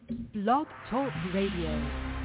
Blog Talk Radio.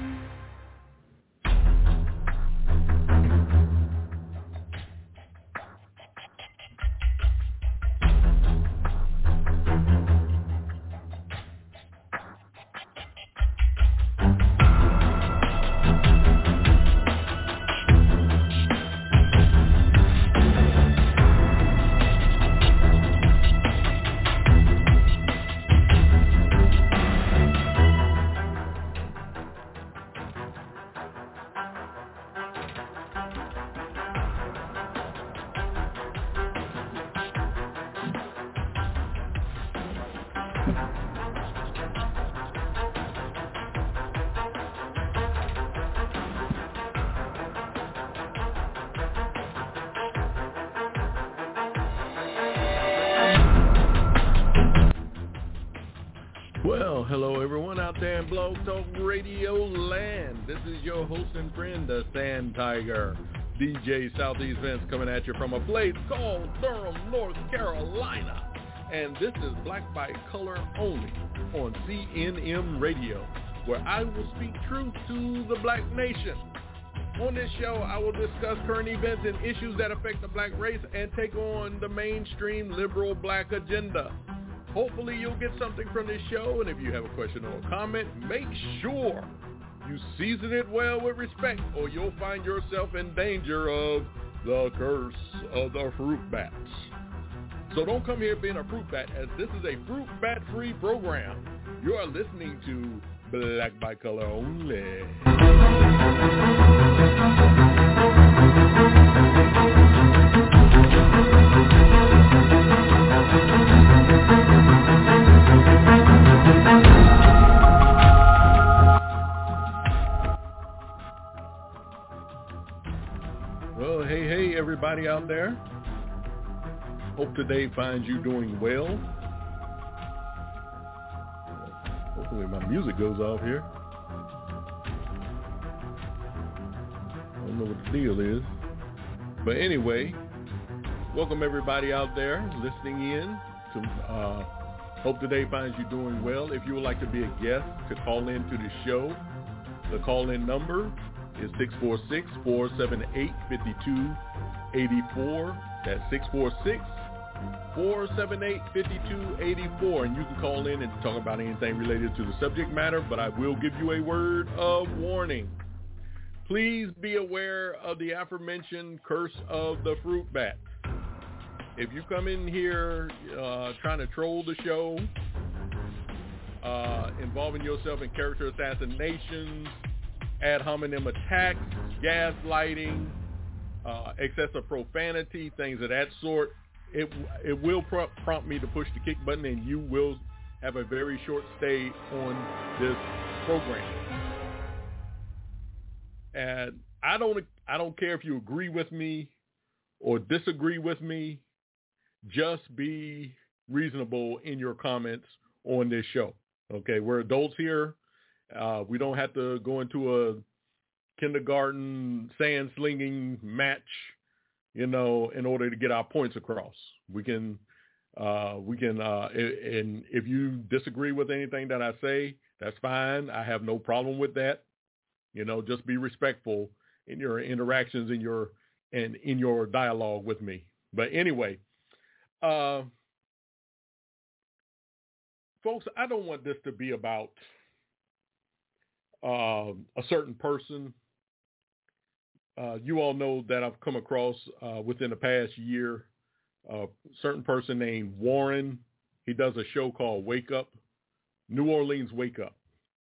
Well, hello everyone out there in Blog Talk Radio land. This is your host and friend, the Sand Tiger, DJ Southeast Vince, coming at you from a place called Durham, North Carolina. And this is Black by Color Only on CNM Radio, where I will speak truth to the black nation. On this show, I will discuss current events and issues that affect the black race and take on the mainstream liberal black agenda. Hopefully you'll get something from this show, and if you have a question or a comment, make sure you season it well with respect, or you'll find yourself in danger of the curse of the fruit bats. So don't come here being a fruit bat, as this is a fruit bat-free program. You are listening to Black by Color Only. Well, hey, everybody out there. Hope today finds you doing well. Hopefully my music goes off here. I don't know what the deal is. But anyway, welcome everybody out there listening in. Hope today finds you doing well. If you would like to be a guest to call in to the show, the call-in number is 646-478-5284. That's 646-478-5284. And you can call in and talk about anything related to the subject matter, but I will give you a word of warning. Please be aware of the aforementioned curse of the fruit bat. If you come in here trying to troll the show, involving yourself in character assassinations, ad hominem attacks, gaslighting, excessive profanity, things of that sort, it will prompt me to push the kick button, and you will have a very short stay on this program. And I don't care if you agree with me or disagree with me. Just be reasonable in your comments on this show. Okay, we're adults here. We don't have to go into a kindergarten sand slinging match, in order to get our points across. We can, and if you disagree with anything that I say, that's fine. I have no problem with that. Just be respectful in your interactions, in your dialogue with me. But anyway, folks, I don't want this to be about a certain person. You all know that I've come across within the past year a certain person named Warren. He does a show called Wake Up, New Orleans Wake Up.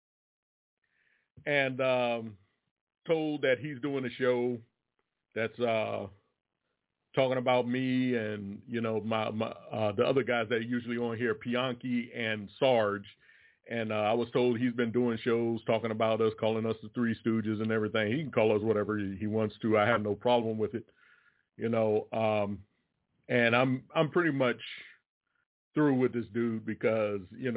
And told that he's doing a show that's talking about me and, my the other guys that are usually on here, Pianki and Sarge. And I was told he's been doing shows talking about us, calling us the Three Stooges and everything. He can call us whatever he wants to. I have no problem with it, and I'm pretty much through with this dude because,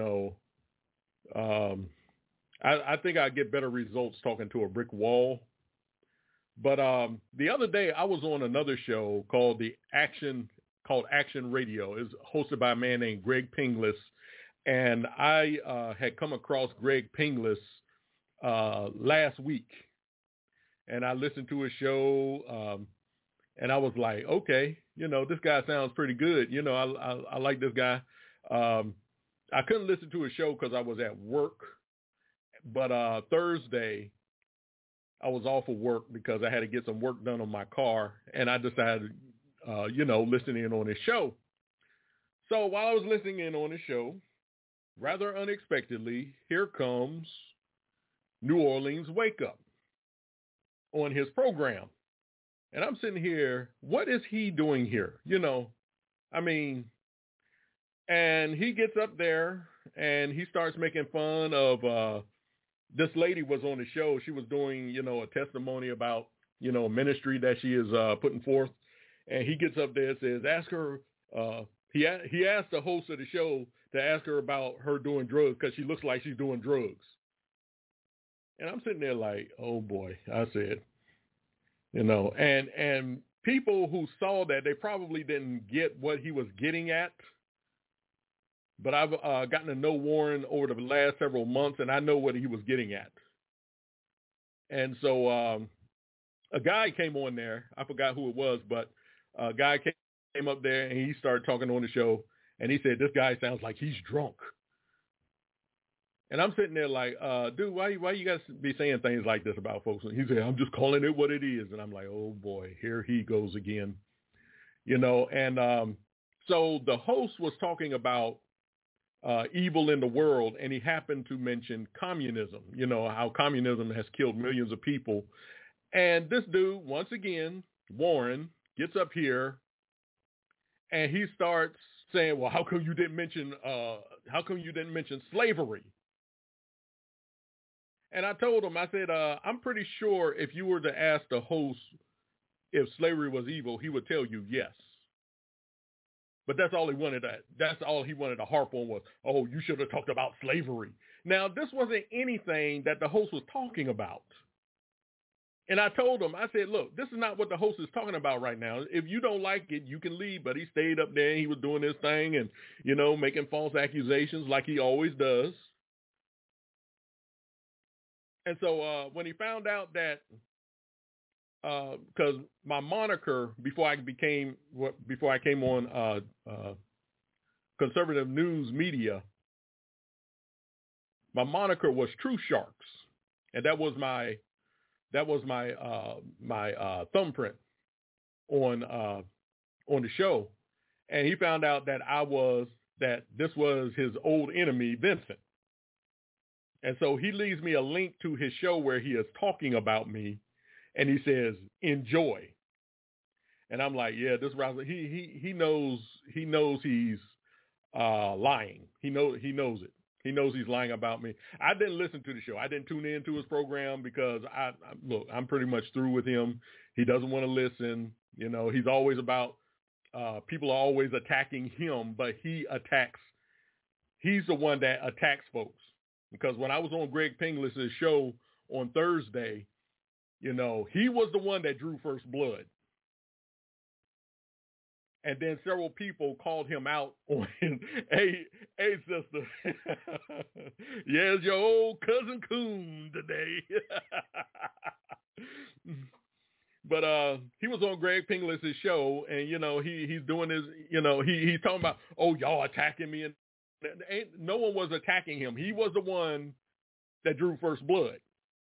I think I get better results talking to a brick wall. But the other day I was on another show called Action Radio. It's hosted by a man named Greg Pinglis And I had come across Greg Pinglis last week, and I listened to his show, and I was like, okay, this guy sounds pretty good. I like this guy. I couldn't listen to his show because I was at work, but Thursday I was off of work because I had to get some work done on my car, and I decided, listening in on his show. So while I was listening in on his show, rather unexpectedly, here comes New Orleans Wake Up on his program. And I'm sitting here, what is he doing here? And he gets up there and he starts making fun of this lady was on the show. She was doing, a testimony about, a ministry that she is putting forth. And he gets up there and says, ask her, he asked the host of the show to ask her about her doing drugs because she looks like she's doing drugs. And I'm sitting there like, oh boy, I said, and people who saw that, they probably didn't get what he was getting at. But I've gotten to know Warren over the last several months, and I know what he was getting at. And so a guy came on there. I forgot who it was, but a guy came up there, and he started talking on the show, and he said, this guy sounds like he's drunk. And I'm sitting there like, dude, why you guys be saying things like this about folks? And he said, I'm just calling it what it is. And I'm like, oh, boy, here he goes again. And so the host was talking about evil in the world, and he happened to mention communism, how communism has killed millions of people. And this dude, once again, Warren, gets up here, and he starts saying, well, how come you didn't mention slavery? And I told him, I said, I'm pretty sure if you were to ask the host if slavery was evil, he would tell you yes. But that's all he wanted to harp on was, oh, you should have talked about slavery. Now, this wasn't anything that the host was talking about. And I told him, I said, look, this is not what the host is talking about right now. If you don't like it, you can leave. But he stayed up there and he was doing his thing and, making false accusations like he always does. And so when he found out that, because my moniker before I came on conservative news media, my moniker was True Sharks, and that was my thumbprint on the show. And he found out that this was his old enemy, Vincent. And so he leaves me a link to his show where he is talking about me, and he says, enjoy. And I'm like, yeah, this Rouser, he knows he's lying. He knows it. He knows he's lying about me. I didn't listen to the show. I didn't tune into his program because I'm pretty much through with him. He doesn't want to listen. He's always about, people are always attacking him, but he's the one that attacks folks. Because when I was on Greg Pinglis' show on Thursday, he was the one that drew first blood. And then several people called him out on, hey, sister, yeah, it's your old cousin Coon today. But he was on Greg Pinglis' show, and, he's doing his, he's talking about, oh, y'all attacking me. And no one was attacking him. He was the one that drew first blood.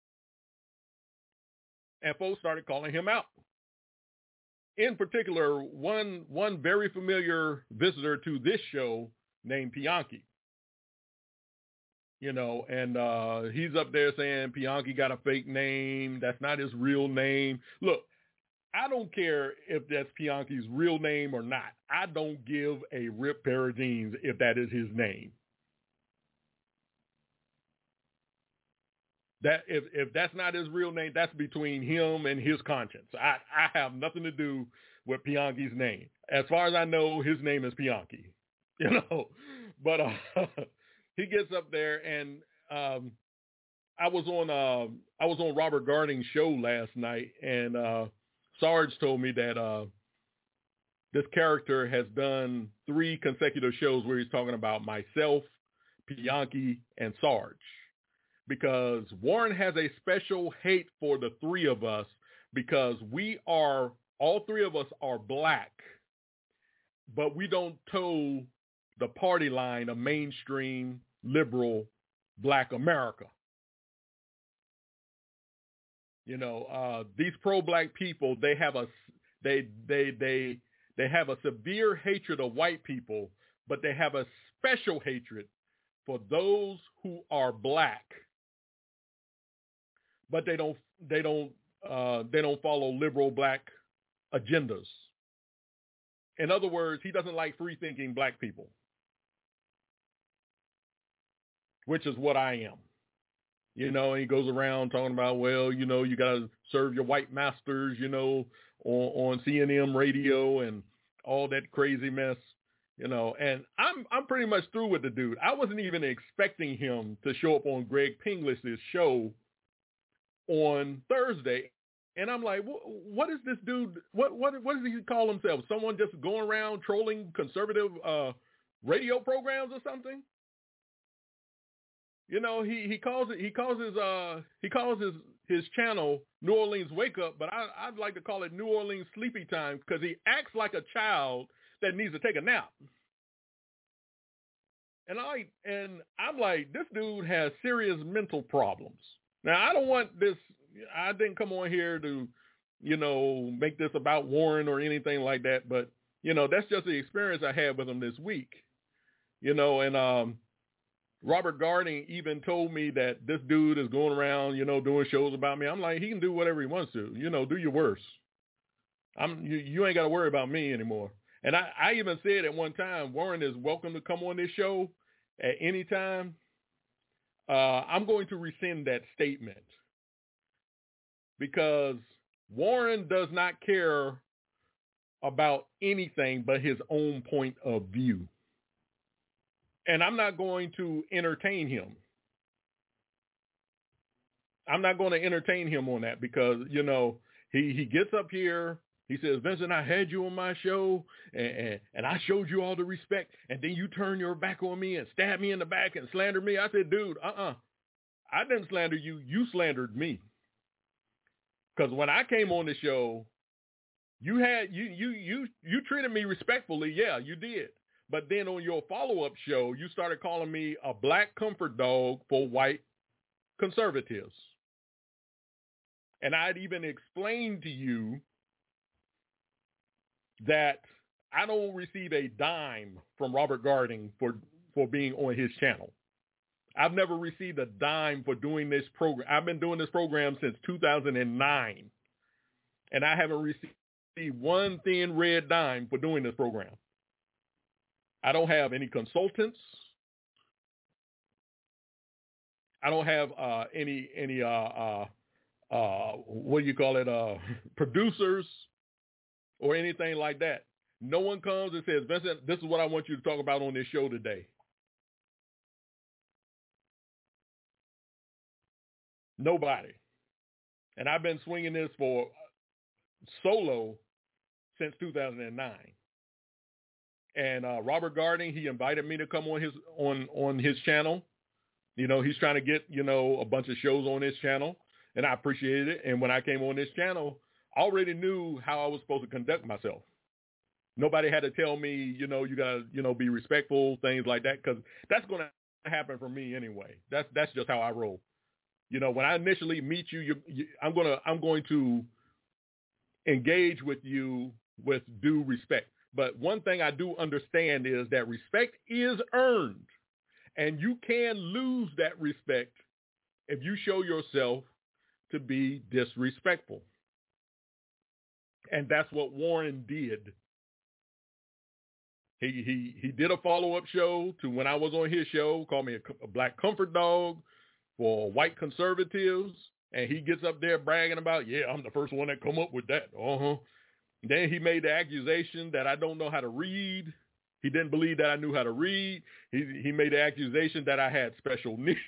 And folks started calling him out. In particular, one very familiar visitor to this show named Pianki. And he's up there saying Pianki got a fake name. That's not his real name. Look, I don't care if that's Pianki's real name or not. I don't give a rip pair of jeans if that is his name. That if that's not his real name, that's between him and his conscience. I have nothing to do with Pianki's name. As far as I know, his name is Pianki. But he gets up there, and I was on Robert Garding's show last night, and Sarge told me that this character has done 3 consecutive shows where he's talking about myself, Bianchi, and Sarge. Because Warren has a special hate for the three of us because all three of us are black, but we don't toe the party line of mainstream liberal black America. These pro-black people, they have a severe hatred of white people, but they have a special hatred for those who are black. But they don't follow liberal black agendas. In other words, he doesn't like free-thinking black people, which is what I am. And he goes around talking about, well, you got to serve your white masters, on CNN radio and all that crazy mess, and I'm pretty much through with the dude. I wasn't even expecting him to show up on Greg Pingliss's show on Thursday. And I'm like, what is this dude? What does he call himself? Someone just going around trolling conservative radio programs or something? He calls his channel New Orleans Wake Up, but I'd like to call it New Orleans Sleepy Time because he acts like a child that needs to take a nap. And I'm like, this dude has serious mental problems. Now, I don't want this. I didn't come on here to, make this about Warren or anything like that. But, that's just the experience I had with him this week, and Robert Garding even told me that this dude is going around, doing shows about me. I'm like, he can do whatever he wants to, do your worst. You ain't got to worry about me anymore. And I even said at one time, Warren is welcome to come on this show at any time. I'm going to rescind that statement because Warren does not care about anything but his own point of view. And I'm not going to entertain him. I'm not going to entertain him on that because, he gets up here. He says, Vincent, I had you on my show and I showed you all the respect. And then you turn your back on me and stab me in the back and slander me. I said, dude, I didn't slander you. You slandered me. Because when I came on the show, you treated me respectfully. Yeah, you did. But then on your follow-up show, you started calling me a black comfort dog for white conservatives. And I'd even explained to you that I don't receive a dime from Robert Garding for being on his channel. I've never received a dime for doing this program. I've been doing this program since 2009, and I haven't received one thin red dime for doing this program. I don't have any consultants. I don't have any what do you call it, producers or anything like that. No one comes and says, Vincent, this is what I want you to talk about on this show today. Nobody. And I've been swinging this for solo since 2009. And Robert Garding, he invited me to come on his channel. He's trying to get, a bunch of shows on his channel, and I appreciated it. And when I came on this channel, I already knew how I was supposed to conduct myself. Nobody had to tell me, you got to, be respectful, things like that, because that's going to happen for me anyway. That's just how I roll. When I initially meet you, I'm going to engage with you with due respect. But one thing I do understand is that respect is earned, and you can lose that respect if you show yourself to be disrespectful. And that's what Warren did. He did a follow-up show to when I was on his show, called me a black comfort dog for white conservatives, and he gets up there bragging about, yeah, I'm the first one that come up with that. Then he made the accusation that I don't know how to read. He didn't believe that I knew how to read. He made the accusation that I had special needs.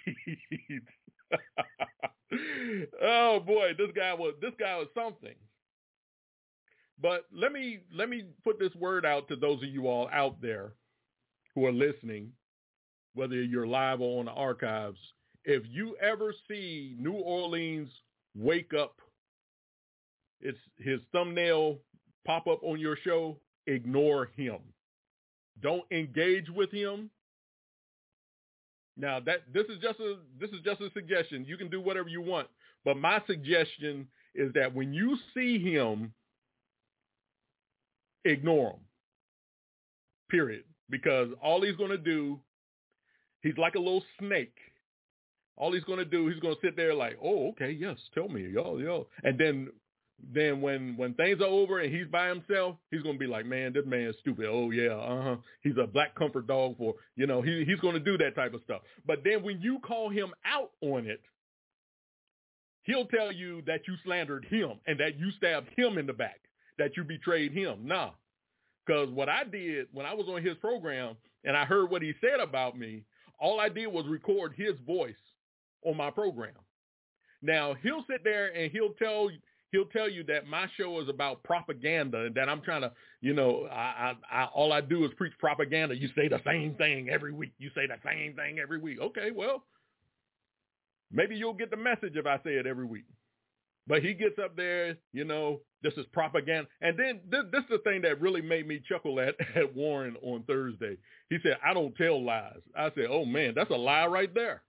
Oh boy, this guy was something. But let me put this word out to those of you all out there who are listening. whether you're live or on the archives, if you ever see New Orleans wake up, it's his thumbnail pop up on your show, ignore him. Don't engage with him. Now this is just a suggestion. You can do whatever you want, but my suggestion is that when you see him, ignore him. Period. Because all he's going to do, he's like a little snake. All he's going to do, he's going to sit there like, oh, okay, yes, tell me, yo. And then when things are over and he's by himself, he's going to be like, man, this man's stupid. Oh, yeah, he's a black comfort dog for, he's going to do that type of stuff. But then when you call him out on it, he'll tell you that you slandered him and that you stabbed him in the back, that you betrayed him. Nah, because what I did when I was on his program and I heard what he said about me, all I did was record his voice on my program. Now, he'll sit there and he'll tell you that my show is about propaganda and that I'm trying to, all I do is preach propaganda. You say the same thing every week. Okay, well, maybe you'll get the message if I say it every week. But he gets up there, this is propaganda. And then this is the thing that really made me chuckle at Warren on Thursday. He said, I don't tell lies. I said, oh, man, that's a lie right there.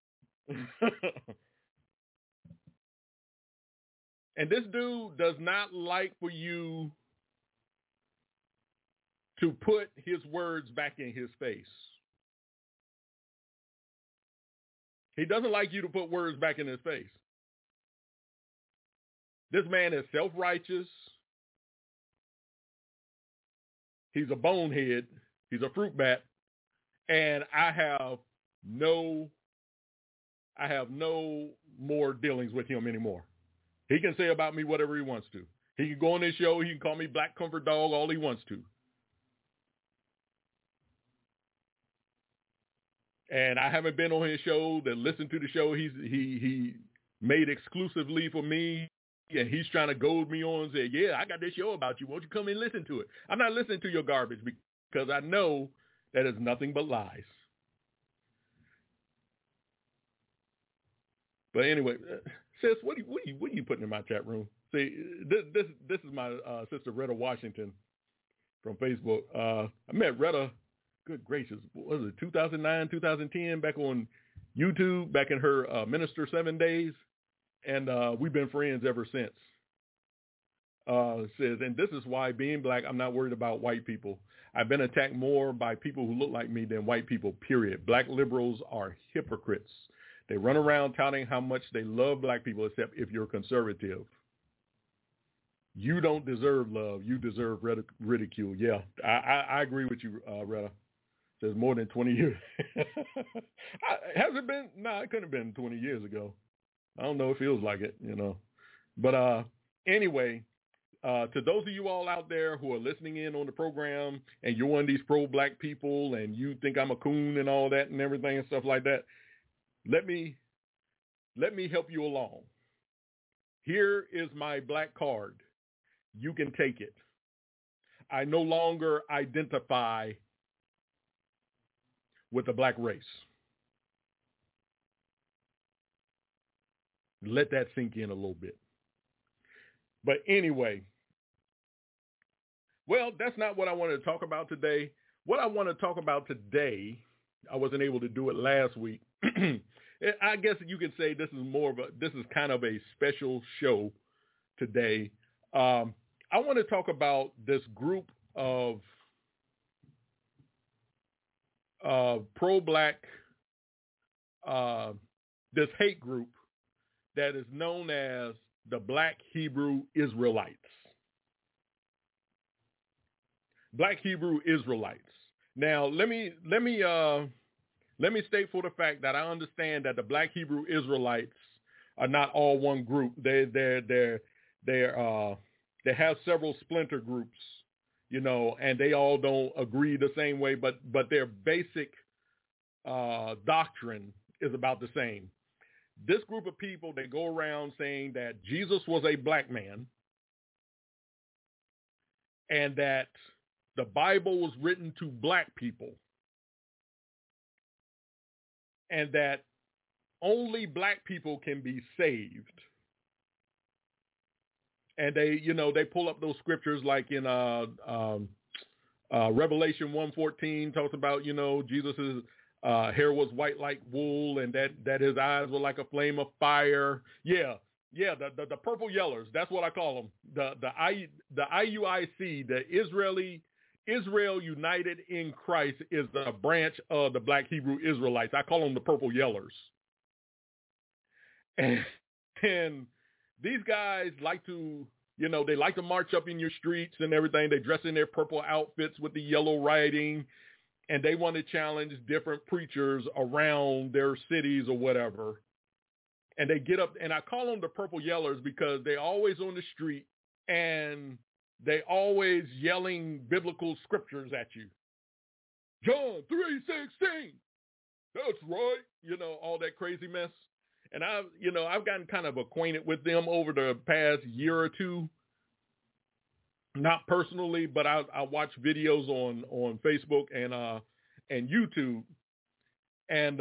And this dude does not like for you to put his words back in his face. He doesn't like you to put words back in his face. This man is self-righteous. He's a bonehead. He's a fruit bat. And I have no more dealings with him anymore. He can say about me whatever he wants to. He can go on this show. He can call me Black Comfort Dog all he wants to. And I haven't been on his show to listen to the show he made exclusively for me. And he's trying to goad me on and say, yeah, I got this show about you. Won't you come and listen to it? I'm not listening to your garbage because I know that is nothing but lies. But anyway, sis, what are you putting in my chat room? See, this is my sister Retta Washington from Facebook. I met Retta, good gracious, what was it, 2009, 2010, back on YouTube, back in her Minister 7 days. And we've been friends ever since. Says, and this is why being black, I'm not worried about white people. I've been attacked more by people who look like me than white people, period. Black liberals are hypocrites. They run around touting how much they love black people, except if you're conservative. You don't deserve love. You deserve ridicule. Yeah, I agree with you, Retta. Says more than 20 years. Has it been? No, it couldn't have been 20 years ago. I don't know. It feels like it, But anyway, to those of you all out there who are listening in on the program and you're one of these pro-black people and you think I'm a coon and all that and everything and stuff like that, let me help you along. Here is my black card. You can take it. I no longer identify with the black race. Let that sink in a little bit. But anyway, well, that's not what I wanted to talk about today. What I want to talk about today, I wasn't able to do it last week. I guess you could say this is kind of a special show today. I want to talk about this group of pro-black, this hate group that is known as the Black Hebrew Israelites. Black Hebrew Israelites. Now, let me state for the fact that I understand that the Black Hebrew Israelites are not all one group. They have several splinter groups, and they all don't agree the same way, but their basic doctrine is about the same. This group of people, they go around saying that Jesus was a black man and that the Bible was written to black people and that only black people can be saved. And they pull up those scriptures like in Revelation 1:14 talks about, Jesus's hair was white like wool, and that his eyes were like a flame of fire. The purple yellers, that's what I call them. The IUIC, the Israel United in Christ, is a branch of the Black Hebrew Israelites. I call them the purple yellers. And these guys like to, they like to march up in your streets and everything. They dress in their purple outfits with the yellow writing, and they want to challenge different preachers around their cities or whatever. And they get up, and I call them the purple yellers because they always on the street, and they always yelling biblical scriptures at you. John 3:16, that's right. All that crazy mess. And I've gotten kind of acquainted with them over the past year or two. Not personally, but I watch videos on Facebook and YouTube. And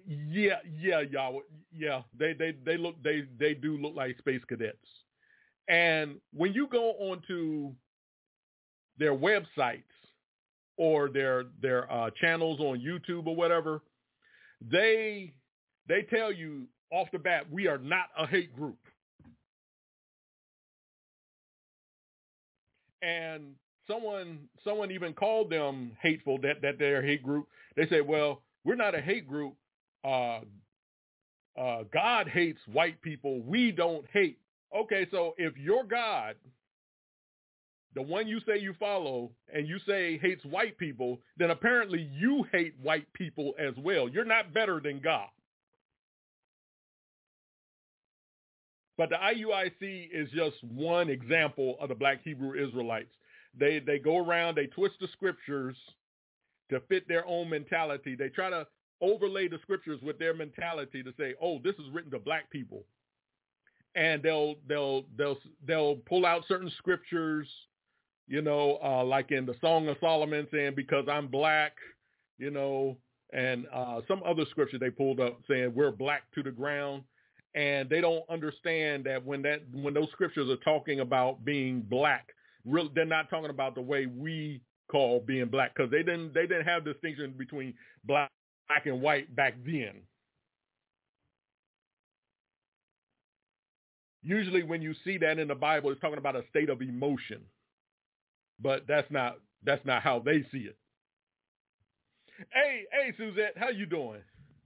they do look like space cadets. And when you go onto their websites or their channels on YouTube or whatever, they tell you off the bat, we are not a hate group. And someone even called them hateful, that they're a hate group. They say, well, we're not a hate group. God hates white people. We don't hate. Okay, so if your God, the one you say you follow, and you say hates white people, then apparently you hate white people as well. You're not better than God. But the IUIC is just one example of the Black Hebrew Israelites. They go around, they twist the scriptures to fit their own mentality. They try to overlay the scriptures with their mentality to say, oh, this is written to black people. And they'll pull out certain scriptures, like in the Song of Solomon saying, because I'm black, and some other scripture they pulled up saying we're black to the ground. And they don't understand that when those scriptures are talking about being black, they're not talking about the way we call being black, because they didn't have distinction between black and white back then. Usually when you see that in the Bible, it's talking about a state of emotion, but that's not how they see it. Hey, Suzette, how you doing?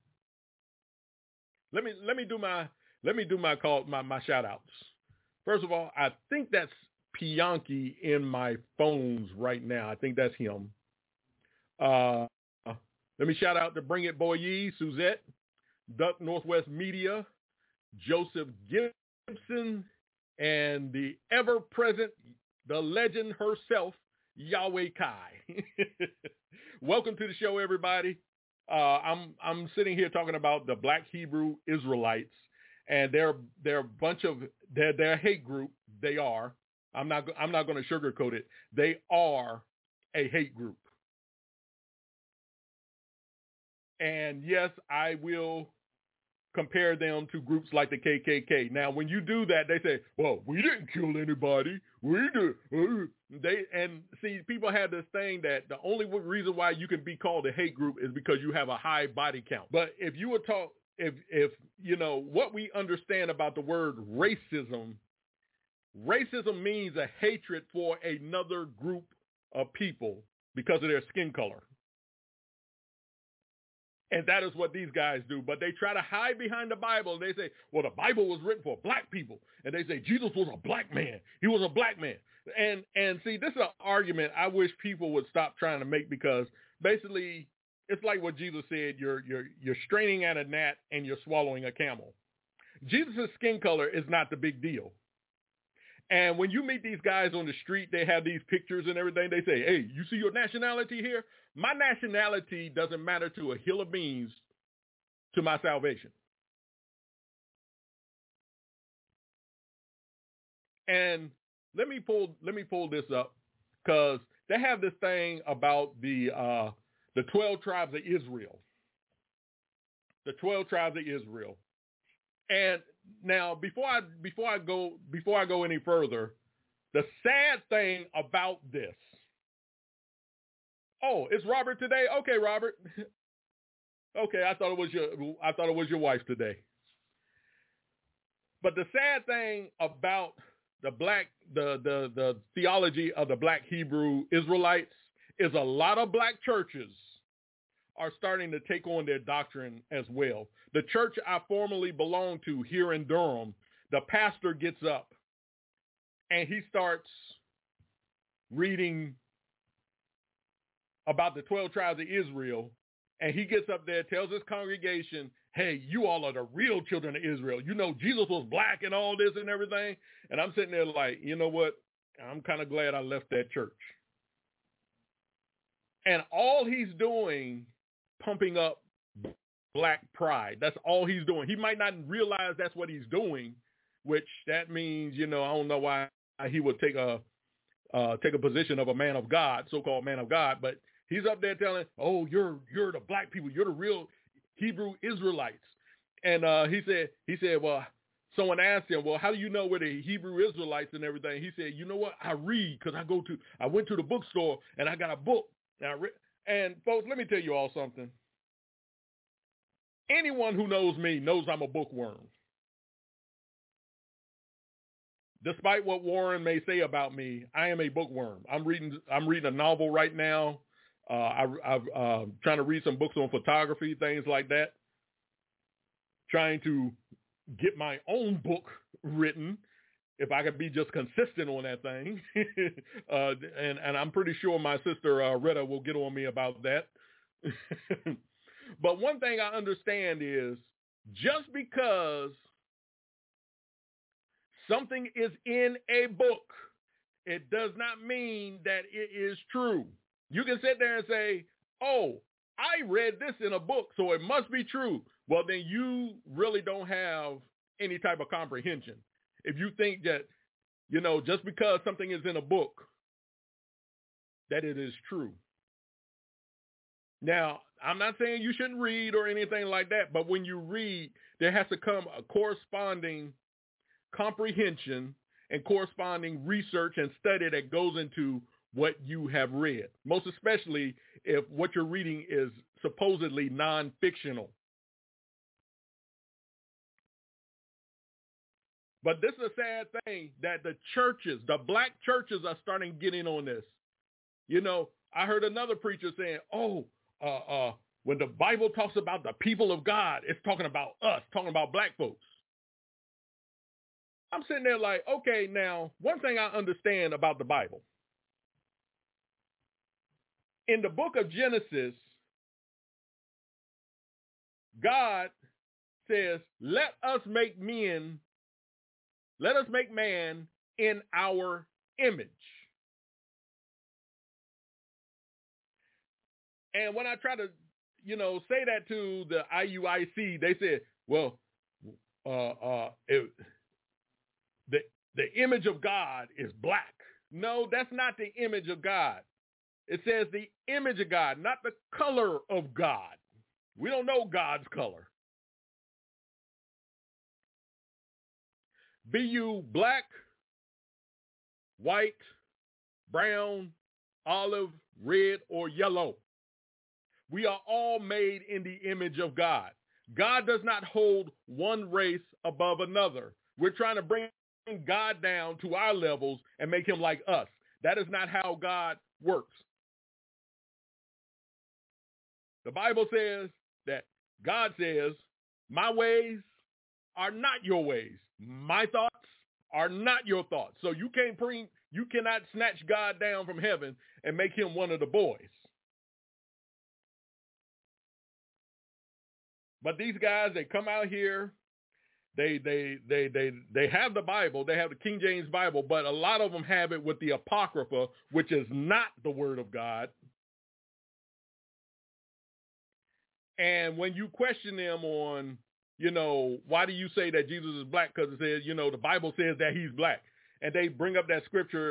Let me do my shout outs. First of all, I think that's Pianki in my phones right now. I think that's him. Let me shout out to Bring It Boy Yee, Suzette, Duck Northwest Media, Joseph Gibson, and the ever-present, the legend herself, Yahweh Kai. Welcome to the show, everybody. I'm sitting here talking about the Black Hebrew Israelites, and they're a bunch of they're a hate group. They are. I'm not going to sugarcoat it. They are a hate group. And yes, I will compare them to groups like the KKK. Now, when you do that, they say, well, we didn't kill anybody. We did. And see, people have this thing that the only reason why you can be called a hate group is because you have a high body count. But if you were taught, if what we understand about the word racism means a hatred for another group of people because of their skin color. And that is what these guys do. But they try to hide behind the Bible. They say, well, the Bible was written for black people. And they say, Jesus was a black man. He was a black man. And see, this is an argument I wish people would stop trying to make, because basically it's like what Jesus said, you're straining at a gnat and you're swallowing a camel. Jesus' skin color is not the big deal. And when you meet these guys on the street, they have these pictures and everything. They say, hey, you see your nationality here? My nationality doesn't matter to a hill of beans to my salvation. And let me pull this up, because they have this thing about the 12 tribes of Israel. the 12 tribes of Israel. And now, before I go any further, the sad thing about this. Oh, it's Robert today? Okay, Robert. Okay, I thought it was your wife today. But the sad thing about the theology of the black Hebrew Israelites is a lot of black churches are starting to take on their doctrine as well. The church I formerly belonged to here in Durham, the pastor gets up and he starts reading about the 12 tribes of Israel, and he gets up there, tells his congregation, hey, you all are the real children of Israel. You know, Jesus was black and all this and everything. And I'm sitting there like, you know what? I'm kind of glad I left that church. And all he's doing, pumping up black pride. That's all he's doing. He might not realize that's what he's doing, which that means, you know, I don't know why he would take a position of a man of God, so-called man of God, but he's up there telling, oh, you're the black people. You're the real Hebrew Israelites. And he said, well, someone asked him, well, how do you know we're the Hebrew Israelites and everything? He said, you know what? I read because I went to the bookstore and I got a book. And folks, let me tell you all something. Anyone who knows me knows I'm a bookworm. Despite what Warren may say about me, I am a bookworm. I'm reading a novel right now. I'm trying to read some books on photography, things like that. Trying to get my own book written, if I could be just consistent on that thing. And I'm pretty sure my sister Retta will get on me about that. But one thing I understand is just because something is in a book, it does not mean that it is true. You can sit there and say, oh, I read this in a book, so it must be true. Well, then you really don't have any type of comprehension. If you think that, you know, just because something is in a book, that it is true. Now, I'm not saying you shouldn't read or anything like that, but when you read, there has to come a corresponding comprehension and corresponding research and study that goes into what you have read, most especially if what you're reading is supposedly non-fictional. But this is a sad thing that the churches, the black churches, are starting getting on this. You know, I heard another preacher saying, when the Bible talks about the people of God, it's talking about us, talking about black folks. I'm sitting there like, okay, now, one thing I understand about the Bible. In the book of Genesis, God says, let us make man in our image. And when I try to, say that to the IUIC, they said, well, the image of God is black. No, that's not the image of God. It says the image of God, not the color of God. We don't know God's color. Be you black, white, brown, olive, red, or yellow. We are all made in the image of God. God does not hold one race above another. We're trying to bring God down to our levels and make him like us. That is not how God works. The Bible says that God says, my ways are not your ways. My thoughts are not your thoughts. So you cannot snatch God down from heaven and make him one of the boys. But these guys, they come out here, they have the Bible, they have the King James Bible, but a lot of them have it with the Apocrypha, which is not the Word of God. And when you question them on, why do you say that Jesus is black? Because it says, the Bible says that he's black. And they bring up that scripture,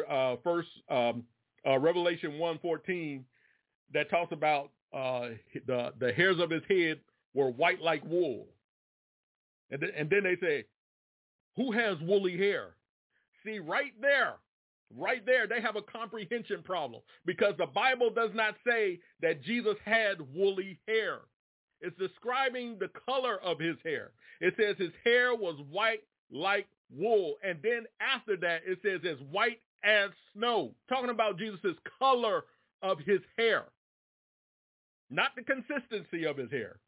Revelation 1:14, that talks about the hairs of his head were white like wool. And then they say, who has woolly hair? See, right there, they have a comprehension problem because the Bible does not say that Jesus had woolly hair. It's describing the color of his hair. It says his hair was white like wool. And then after that, it says as white as snow, talking about Jesus' color of his hair, not the consistency of his hair.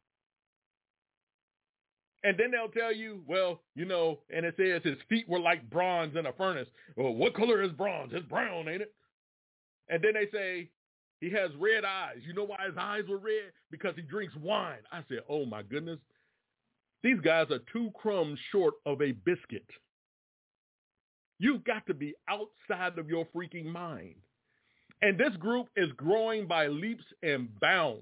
And then they'll tell you, well, and it says his feet were like bronze in a furnace. Well, what color is bronze? It's brown, ain't it? And then they say he has red eyes. You know why his eyes were red? Because he drinks wine. I said, oh, my goodness. These guys are 2 crumbs short of a biscuit. You've got to be outside of your freaking mind. And this group is growing by leaps and bounds.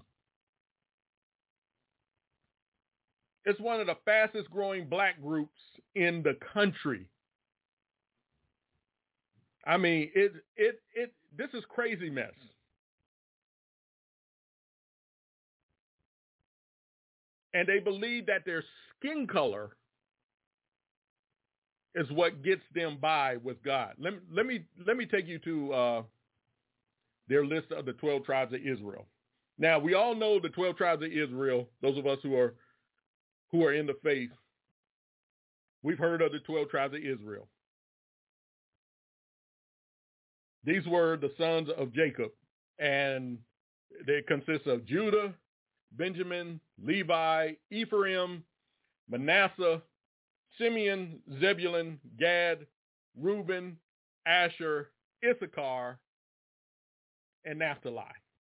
It's one of the fastest growing black groups in the country. I mean, this is crazy mess. And they believe that their skin color is what gets them by with God. Let me take you to their list of the 12 tribes of Israel. Now, we all know the 12 tribes of Israel, those of us who are in the faith, we've heard of the 12 tribes of Israel. These were the sons of Jacob, and they consist of Judah, Benjamin, Levi, Ephraim, Manasseh, Simeon, Zebulun, Gad, Reuben, Asher, Issachar, and Naphtali.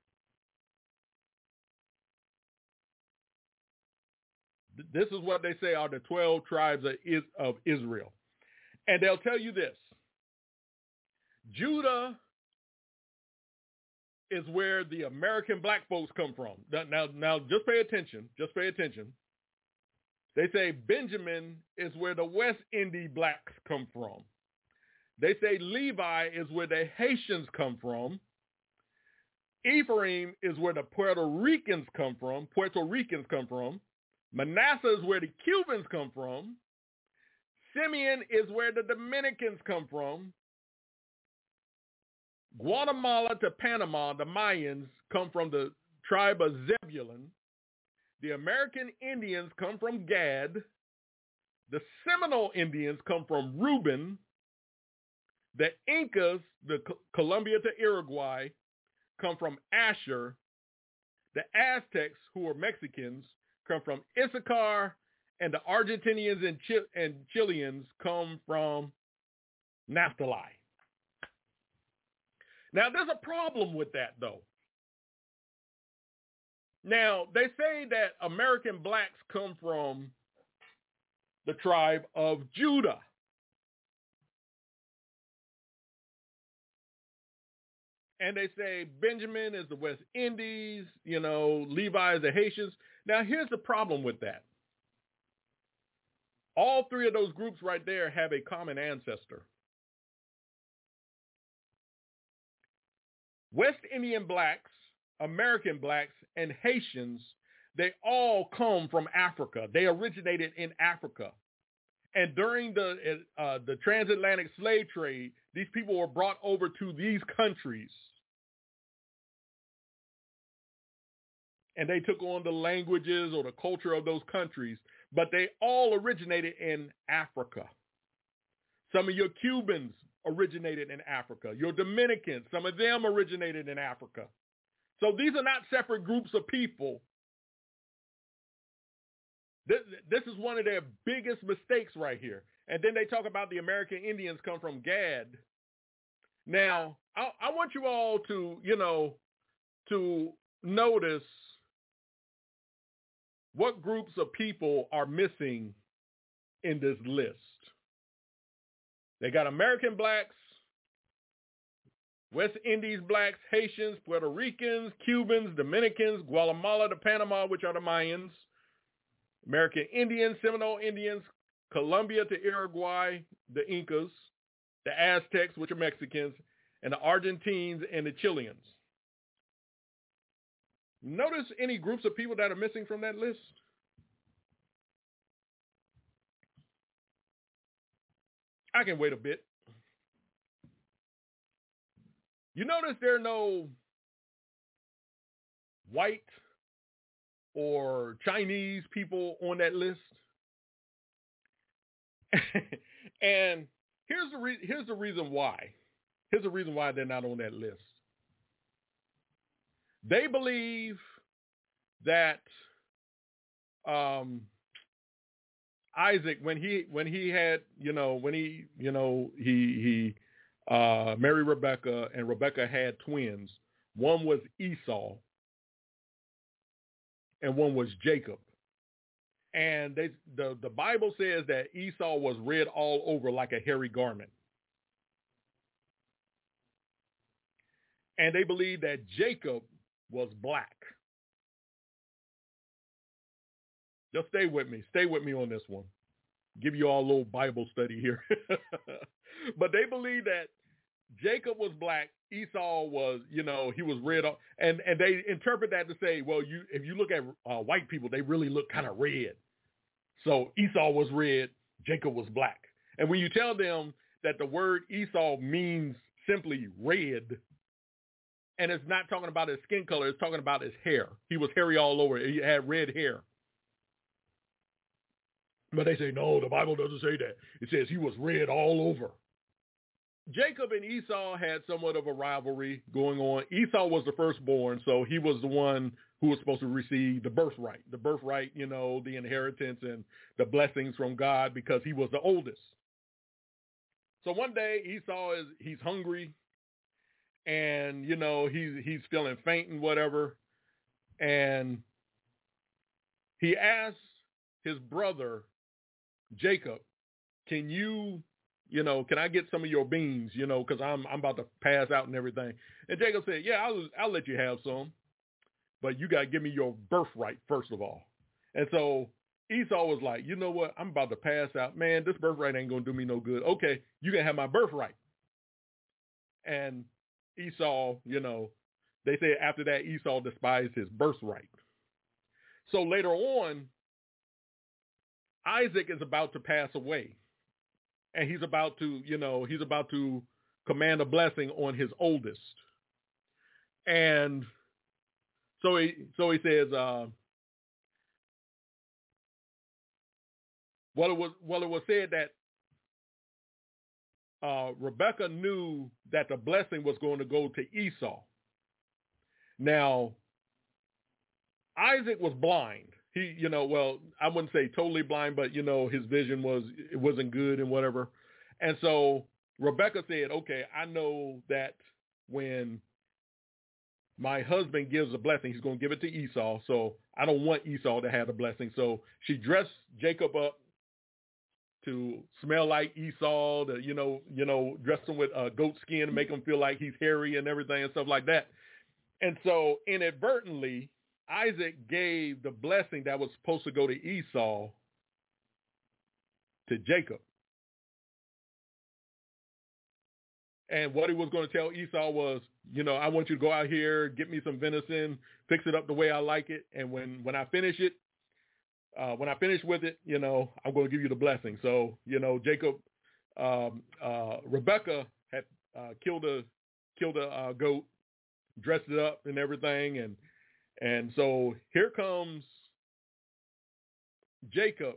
This is what they say are the 12 tribes of Israel. And they'll tell you this. Judah is where the American black folks come from. Now, just pay attention. They say Benjamin is where the West Indies blacks come from. They say Levi is where the Haitians come from. Ephraim is where the Puerto Ricans come from. Manasseh is where the Cubans come from. Simeon is where the Dominicans come from. Guatemala to Panama, the Mayans come from the tribe of Zebulun. The American Indians come from Gad. The Seminole Indians come from Reuben. The Incas, the Colombia to Uruguay, come from Asher. The Aztecs, who are Mexicans, come from Issachar, and the Argentinians and Chileans come from Naphtali. Now, there's a problem with that, though. Now, they say that American blacks come from the tribe of Judah. And they say Benjamin is the West Indies, Levi is the Haitians. Now, here's the problem with that. All 3 of those groups right there have a common ancestor. West Indian blacks, American blacks, and Haitians, they all come from Africa. They originated in Africa. And during the transatlantic slave trade, these people were brought over to these countries. And they took on the languages or the culture of those countries. But they all originated in Africa. Some of your Cubans originated in Africa. Your Dominicans, some of them originated in Africa. So these are not separate groups of people. This is one of their biggest mistakes right here. And then they talk about the American Indians come from Gad. Now, I want you all to, to notice what groups of people are missing in this list. They got American blacks, West Indies blacks, Haitians, Puerto Ricans, Cubans, Dominicans, Guatemala to Panama, which are the Mayans, American Indians, Seminole Indians, Colombia to Uruguay, the Incas, the Aztecs, which are Mexicans, and the Argentines and the Chileans. Notice any groups of people that are missing from that list? I can wait a bit. You notice there are no white or Chinese people on that list. And here's the reason why. Here's the reason why they're not on that list. They believe that Isaac, when he had, he married Rebekah, and Rebekah had twins. One was Esau, and one was Jacob. And the Bible says that Esau was red all over like a hairy garment. And they believe that Jacob was black. Just stay with me. Stay with me on this one. Give you all a little Bible study here. But they believe that Jacob was black. Esau was, he was red. And they interpret that to say, well, if you look at white people, they really look kind of red. So Esau was red. Jacob was black. And when you tell them that the word Esau means simply red, and it's not talking about his skin color, it's talking about his hair. He was hairy all over. He had red hair. But they say, no, the Bible doesn't say that. It says he was red all over. Jacob and Esau had somewhat of a rivalry going on. Esau was the firstborn, so he was the one who was supposed to receive the birthright. The birthright, the inheritance and the blessings from God, because he was the oldest. So one day he's hungry, and, he's feeling faint and whatever. And he asks his brother, Jacob, can I get some of your beans, because I'm about to pass out and everything. And Jacob said, yeah, I'll let you have some, but you got to give me your birthright first of all. And so Esau was like, you know what? I'm about to pass out. Man, this birthright ain't going to do me no good. Okay, you can have my birthright. And Esau, they say after that, Esau despised his birthright. So later on, Isaac is about to pass away. And he's about to command a blessing on his oldest. And so he says, it was said that Rebekah knew that the blessing was going to go to Esau. Now, Isaac was blind. He, I wouldn't say totally blind, but, his vision wasn't good and whatever. And so Rebekah said, okay, I know that when my husband gives a blessing, he's going to give it to Esau. So I don't want Esau to have the blessing. So she dressed Jacob up to smell like Esau, to, dress him with goat skin to make him feel like he's hairy and everything and stuff like that. And so inadvertently, Isaac gave the blessing that was supposed to go to Esau to Jacob. And what he was going to tell Esau was, I want you to go out here, get me some venison, fix it up the way I like it. And when I finish it, when I finish with it, I'm going to give you the blessing. So, Jacob, Rebekah had killed a goat, dressed it up and everything. And so here comes Jacob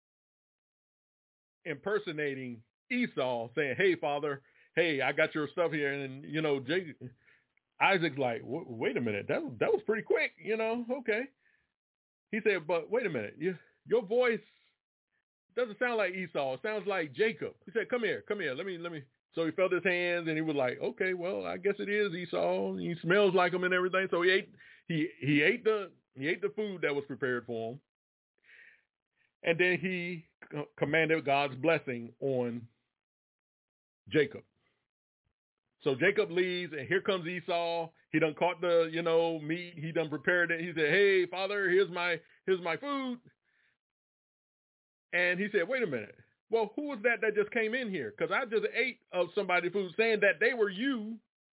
impersonating Esau, saying, hey, father, hey, I got your stuff here. And, Isaac's like, wait a minute, that was pretty quick, okay. He said, but wait a minute, your voice doesn't sound like Esau. It sounds like Jacob. He said, come here, let me. So he felt his hands and he was like, okay, well, I guess it is Esau. He smells like him and everything. So he ate the food that was prepared for him. And then he commanded God's blessing on Jacob. So Jacob leaves, and here comes Esau. He done caught the, meat. He done prepared it. He said, hey, father, here's my food. And he said, wait a minute. Well, who was that just came in here? Because I just ate of somebody's food saying that they were you.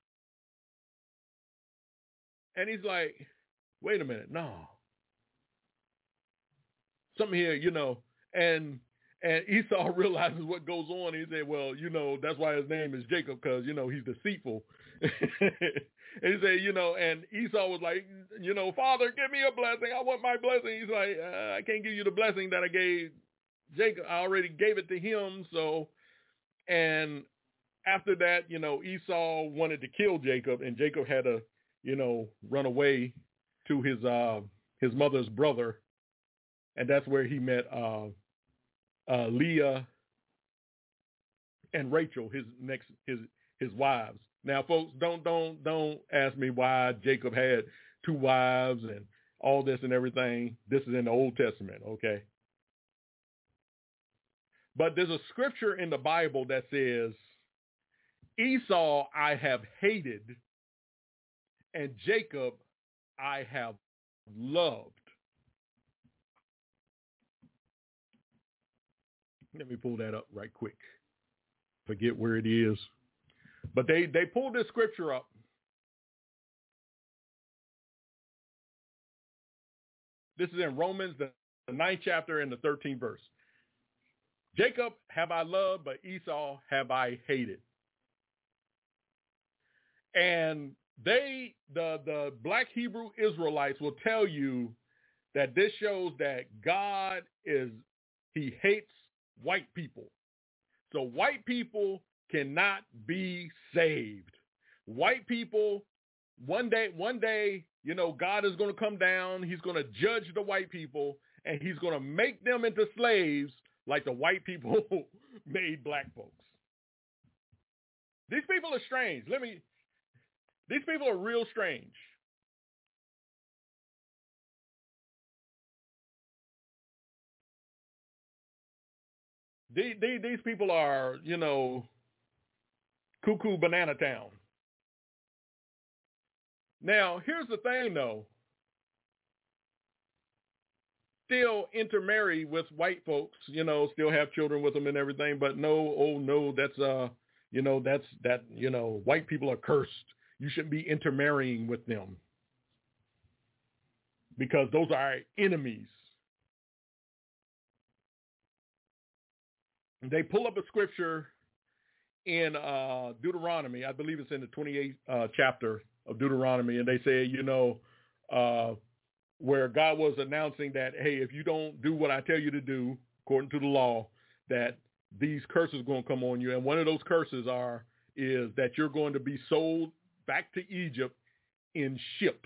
And he's like, wait a minute, no. Something here, and And Esau realizes what goes on. He said, well, that's why his name is Jacob, because, he's deceitful. And he said, and Esau was like, Father, give me a blessing. I want my blessing. He's like, I can't give you the blessing that I gave Jacob. I already gave it to him. So, and after that, Esau wanted to kill Jacob, and Jacob had to, run away to his mother's brother. And that's where he met Leah and Rachel, his wives. Now, folks, don't ask me why Jacob had two wives and all this and everything. This is in the Old Testament, okay? But there's a scripture in the Bible that says, Esau I have hated, and Jacob I have loved. Let me pull that up right quick. Forget where it is. But they pulled this scripture up. This is in Romans, the 9th chapter and the 13th verse. Jacob have I loved, but Esau have I hated. And the black Hebrew Israelites will tell you that this shows that God he hates white people. So white people cannot be saved. White people, one day, God is going to come down. He's going to judge the white people, and he's going to make them into slaves like the white people made black folks. These people are strange. These people are real strange. These people are, cuckoo banana town. Now, here's the thing, though. Still intermarry with white folks, still have children with them and everything, but that's, white people are cursed. You shouldn't be intermarrying with them because those are our enemies. They pull up a scripture in Deuteronomy. I believe it's in the 28th chapter of Deuteronomy. And they say, where God was announcing that, hey, if you don't do what I tell you to do, according to the law, that these curses are going to come on you. And one of those curses is that you're going to be sold back to Egypt in ships.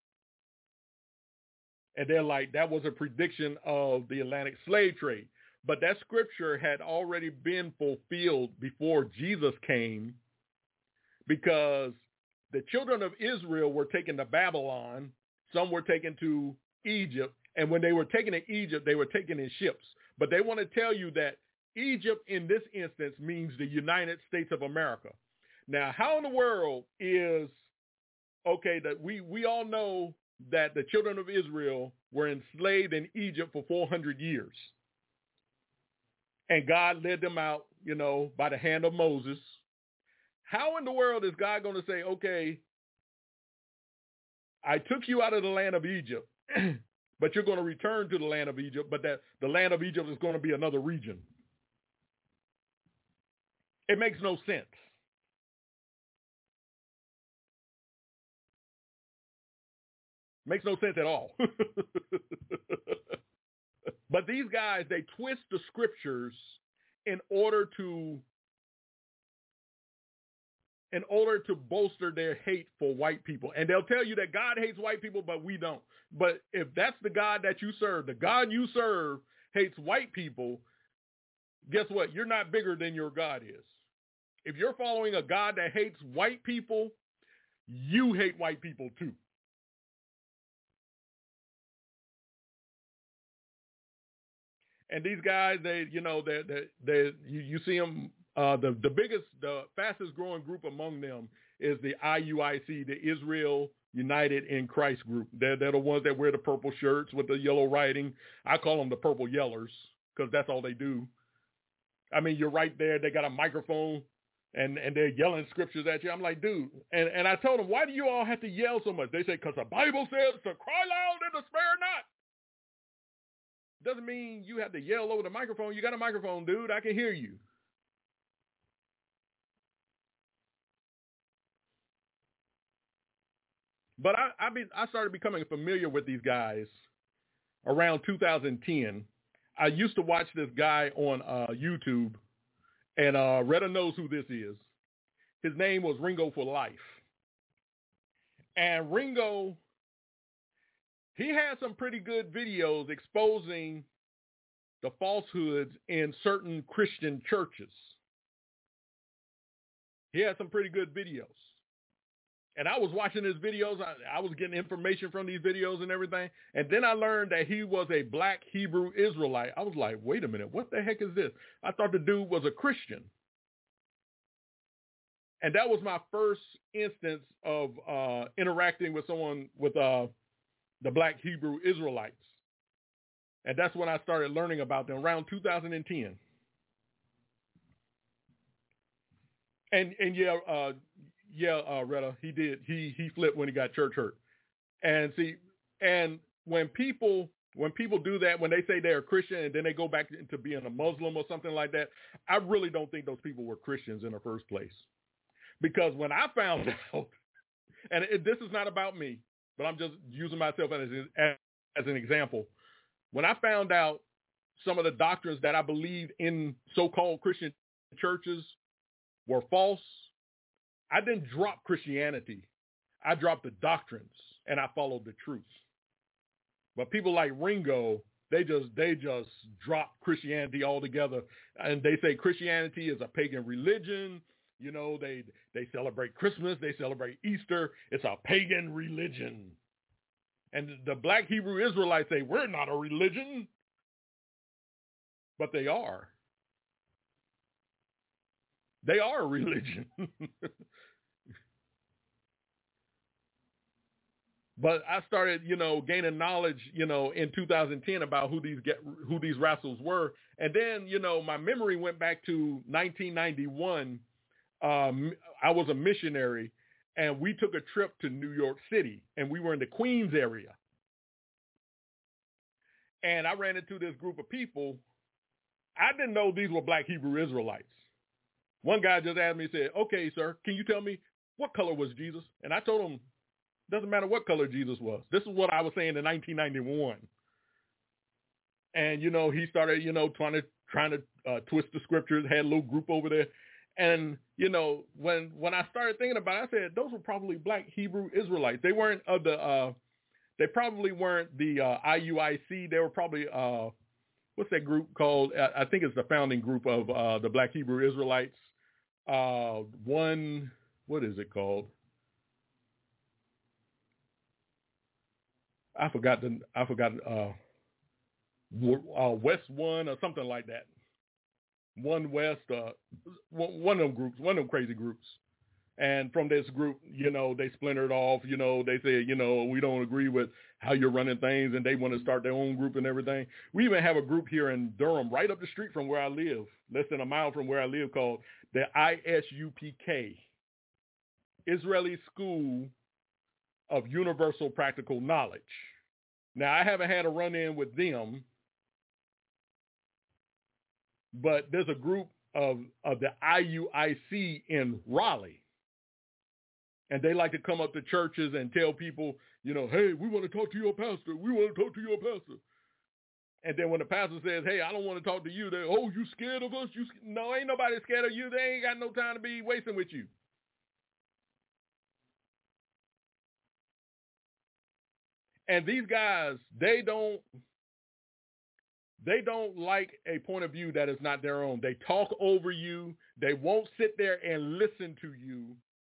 And they're like, that was a prediction of the Atlantic slave trade. But that scripture had already been fulfilled before Jesus came, because the children of Israel were taken to Babylon. Some were taken to Egypt. And when they were taken to Egypt, they were taken in ships. But they want to tell you that Egypt in this instance means the United States of America. Now, how in the world is, that we all know that the children of Israel were enslaved in Egypt for 400 years. And God led them out, by the hand of Moses. How in the world is God going to say, okay, I took you out of the land of Egypt, but you're going to return to the land of Egypt, but that the land of Egypt is going to be another region? It makes no sense. Makes no sense at all. But these guys, they twist the scriptures in order to bolster their hate for white people. And they'll tell you that God hates white people, but we don't. But if that's the God that you serve, the God you serve hates white people, guess what? You're not bigger than your God is. If you're following a God that hates white people, you hate white people too. And these guys, you see them. The fastest growing group among them is the IUIC, the Israel United in Christ group. They're the ones that wear the purple shirts with the yellow writing. I call them the purple yellers because that's all they do. I mean, you're right there. They got a microphone and they're yelling scriptures at you. I'm like, dude. And I told them, why do you all have to yell so much? They say, because the Bible says to cry loud and to spare not. Doesn't mean you have to yell over the microphone. You got a microphone, dude. I can hear you. But I started becoming familiar with these guys around 2010. I used to watch this guy on YouTube, and Retta knows who this is. His name was Ringo for Life. And Ringo, he had some pretty good videos exposing the falsehoods in certain Christian churches. He had some pretty good videos. And I was watching his videos. I was getting information from these videos and everything. And then I learned that he was a black Hebrew Israelite. I was like, wait a minute, what the heck is this? I thought the dude was a Christian. And that was my first instance of interacting with someone with the black Hebrew Israelites. And that's when I started learning about them around 2010. And Retta, he did. He flipped when he got church hurt. And see, and when people do that, when they say they're a Christian and then they go back into being a Muslim or something like that, I really don't think those people were Christians in the first place. Because when I found out, and this is not about me, but I'm just using myself as an example. When I found out some of the doctrines that I believe in so-called Christian churches were false, I didn't drop Christianity. I dropped the doctrines and I followed the truth. But people like Ringo, they just drop Christianity altogether, and they say Christianity is a pagan religion. You know, they celebrate Christmas, they celebrate Easter. It's a pagan religion. And the black Hebrew Israelites say, we're not a religion. But they are. They are a religion. But I started, gaining knowledge, in 2010 about who these rascals were. And then, my memory went back to 1991. I was a missionary, and we took a trip to New York City, and we were in the Queens area. And I ran into this group of people. I didn't know these were black Hebrew Israelites. One guy just asked me, said, okay, sir, can you tell me what color was Jesus? And I told him, doesn't matter what color Jesus was. This is what I was saying in 1991. And, he started, trying to twist the scriptures, had a little group over there. And, when I started thinking about it, I said, those were probably black Hebrew Israelites. They weren't they probably weren't the IUIC. They were probably, what's that group called? I think it's the founding group of the black Hebrew Israelites. What is it called? I forgot West One or something like that. One West, one of them groups, one of them crazy groups. And from this group, they splintered off, they said, we don't agree with how you're running things, and they want to start their own group and everything. We even have a group here in Durham, right up the street from where I live, less than a mile from where I live, called the ISUPK, Israeli School of Universal Practical Knowledge. Now, I haven't had a run-in with them, but there's a group of the IUIC in Raleigh. And they like to come up to churches and tell people, hey, we want to talk to your pastor. We want to talk to your pastor. And then when the pastor says, hey, I don't want to talk to you, they, oh, you scared of us? No, ain't nobody scared of you. They ain't got no time to be wasting with you. And these guys, they don't like a point of view that is not their own. They talk over you. They won't sit there and listen to you.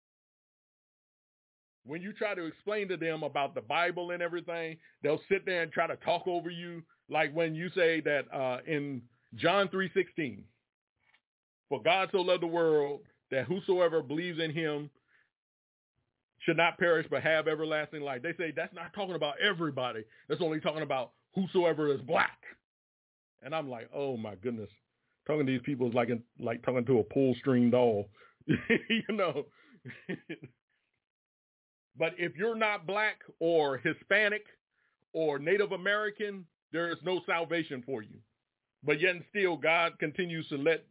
When you try to explain to them about the Bible and everything, they'll sit there and try to talk over you. Like when you say that in John 3:16, for God so loved the world that whosoever believes in him should not perish but have everlasting life. They say that's not talking about everybody. That's only talking about whosoever is black. And I'm like, oh my goodness. Talking to these people is like talking to a pull-string doll, But if you're not black or Hispanic or Native American, There is no salvation for you. But yet and still, God continues to let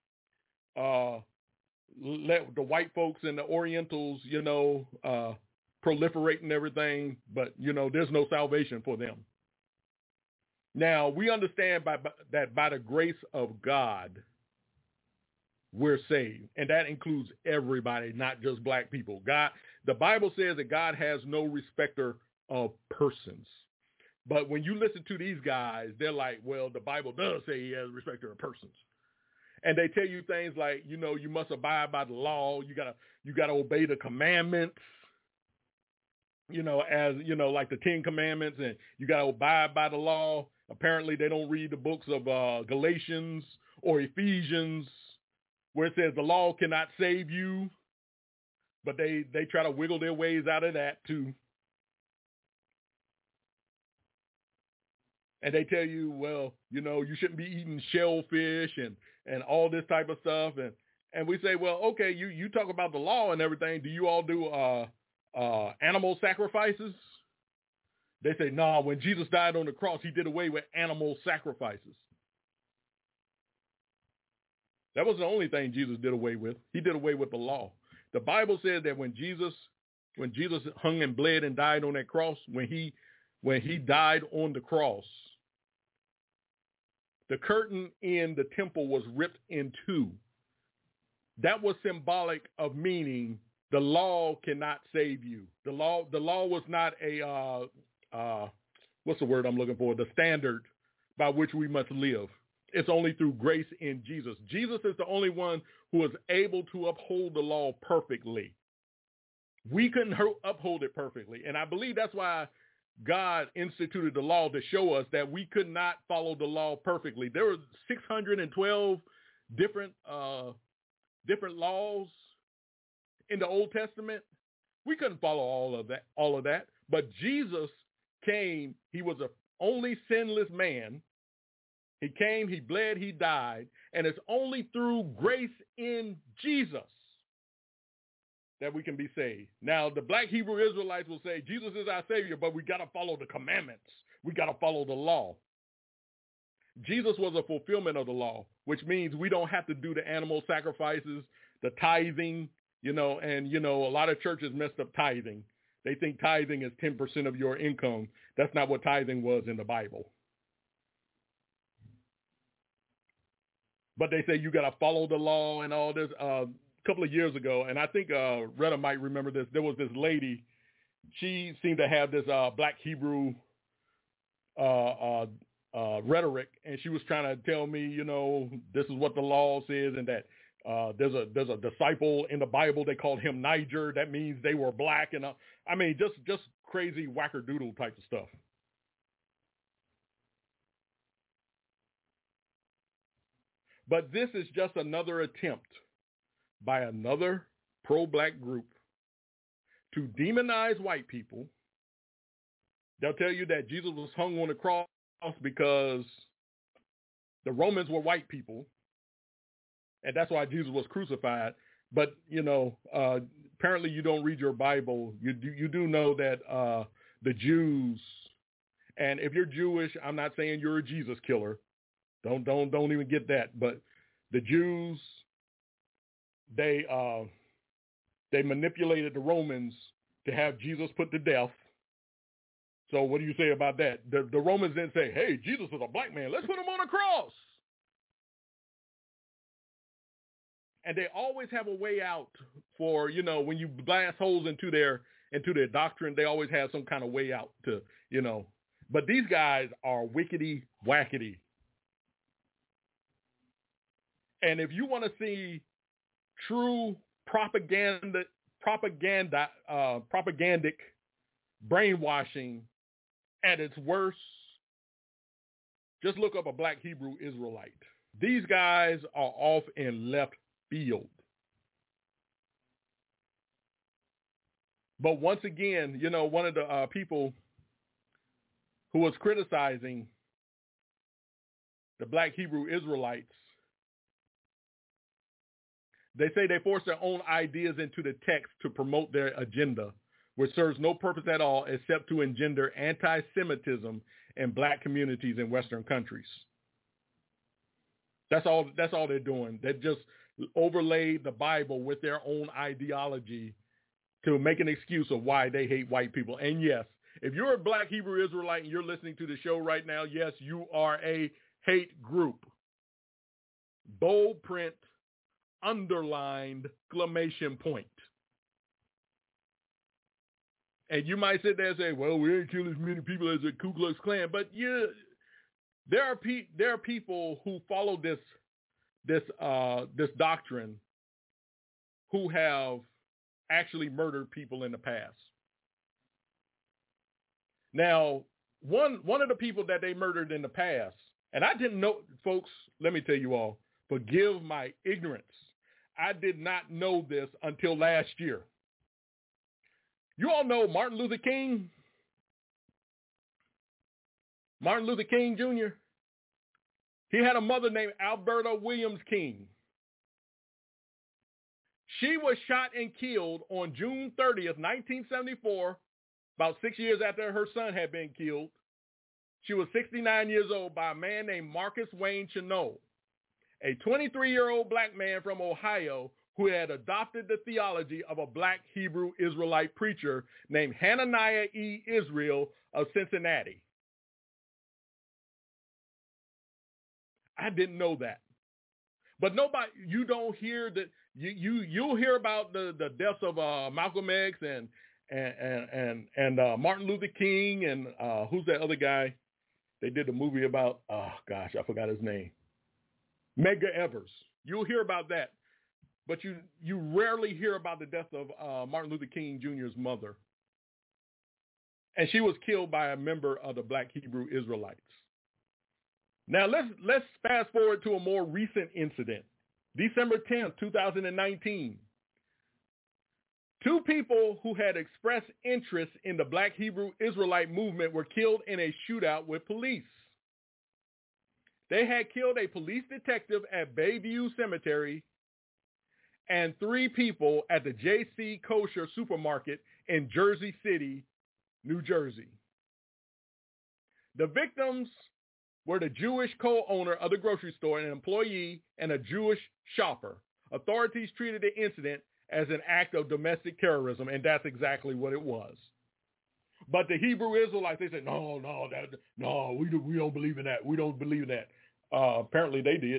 the white folks and the Orientals, proliferate and everything. But, there's no salvation for them. Now, we understand that by the grace of God, we're saved. And that includes everybody, not just black people. The Bible says that God has no respecter of persons. But when you listen to these guys, they're like, well, the Bible does say he has respecter of persons. And they tell you things like, you must abide by the law. You gotta obey the commandments, like the 10 Commandments, and you got to abide by the law. Apparently, they don't read the books of Galatians or Ephesians, where it says the law cannot save you. But they try to wiggle their ways out of that, too. And they tell you, well, you shouldn't be eating shellfish and all this type of stuff. And we say, well, okay, you talk about the law and everything. Do you all do animal sacrifices? They say, no, when Jesus died on the cross, he did away with animal sacrifices. That was the only thing Jesus did away with. He did away with the law. The Bible says that when Jesus hung and bled and died on that cross, when he died on the cross, the curtain in the temple was ripped in two. That was symbolic of meaning the law cannot save you. The law was not a what's the word I'm looking for? The standard by which we must live. It's only through grace in Jesus. Jesus is the only one who is able to uphold the law perfectly. We couldn't uphold it perfectly. And I believe that's why God instituted the law to show us that we could not follow the law perfectly. There were 612 different laws in the Old Testament. We couldn't follow all of that. But Jesus came. He was the only sinless man. He came, he bled, he died, and it's only through grace in Jesus that we can be saved. Now, the black Hebrew Israelites will say, Jesus is our Savior, but we got to follow the commandments. We got to follow the law. Jesus was a fulfillment of the law, which means we don't have to do the animal sacrifices, the tithing, and a lot of churches messed up tithing. They think tithing is 10% of your income. That's not what tithing was in the Bible. But they say you got to follow the law and all this. A couple of years ago, and I think Retta might remember this, there was this lady. She seemed to have this black Hebrew rhetoric, and she was trying to tell me, this is what the law says, and that there's a disciple in the Bible. They called him Niger. That means they were black, and just crazy wackadoodle type of stuff. But this is just another attempt by another pro-black group to demonize white people. They'll tell you that Jesus was hung on the cross because the Romans were white people, and that's why Jesus was crucified. But, apparently you don't read your Bible. You do know that the Jews, and if you're Jewish, I'm not saying you're a Jesus killer. Don't even get that. But the Jews, they manipulated the Romans to have Jesus put to death. So what do you say about that? The Romans didn't say, hey, Jesus is a black man. Let's put him on a cross. And they always have a way out for, when you blast holes into their doctrine, they always have some kind of way out to, But these guys are wickety wackety. And if you want to see true propagandic brainwashing at its worst, just look up a black Hebrew Israelite. These guys are off in left field. But once again, one of the people who was criticizing the black Hebrew Israelites, they say they force their own ideas into the text to promote their agenda. which serves no purpose at all except to engender anti-Semitism in black communities in Western countries. That's all they're doing. They just overlaid the Bible with their own ideology to make an excuse of why they hate white people. And yes, if you're a black Hebrew Israelite and you're listening to the show right now, yes, you are a hate group. Bold print, underlined, exclamation point. And you might sit there and say, well, we ain't killing as many people as the Ku Klux Klan. But yeah, there are people who follow this doctrine who have actually murdered people in the past. Now, one of the people that they murdered in the past, and I didn't know, folks, let me tell you all, forgive my ignorance. I did not know this until last year. You all know Martin Luther King? Martin Luther King Jr.? He had a mother named Alberta Williams King. She was shot and killed on June 30th, 1974, about 6 years after her son had been killed. She was 69 years old by a man named Marcus Wayne Chenault, a 23-year-old black man from Ohio who had adopted the theology of a black Hebrew Israelite preacher named Hananiah E. Israel of Cincinnati. I didn't know that. But nobody, you don't hear that. You'll hear about the deaths of Malcolm X and Martin Luther King and who's that other guy? They did a movie about. Oh gosh, I forgot his name. Medgar Evers. You'll hear about that, but you rarely hear about the death of Martin Luther King Jr.'s mother, and she was killed by a member of the Black Hebrew Israelites. Now, let's fast forward to a more recent incident. December 10th, 2019. Two people who had expressed interest in the Black Hebrew Israelite movement were killed in a shootout with police. They had killed a police detective at Bayview Cemetery and 3 people at the J.C. Kosher supermarket in Jersey City, New Jersey. The victims were the Jewish co-owner of the grocery store, an employee, and a Jewish shopper. Authorities treated the incident as an act of domestic terrorism, and that's exactly what it was. But the Hebrew Israelites, they said, no, we don't believe in that. We don't believe in that. Apparently they did.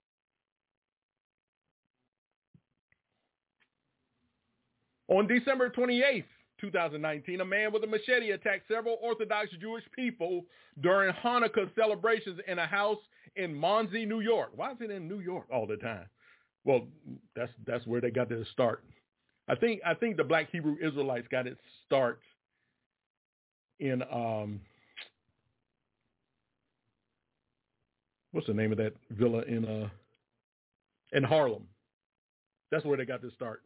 On December 28th, 2019, a man with a machete attacked several Orthodox Jewish people during Hanukkah celebrations in a house in Monsey, New York. Why is it in New York all the time? Well, that's where they got their start. I think the Black Hebrew Israelites got its start in what's the name of that villa in Harlem? That's where they got their start.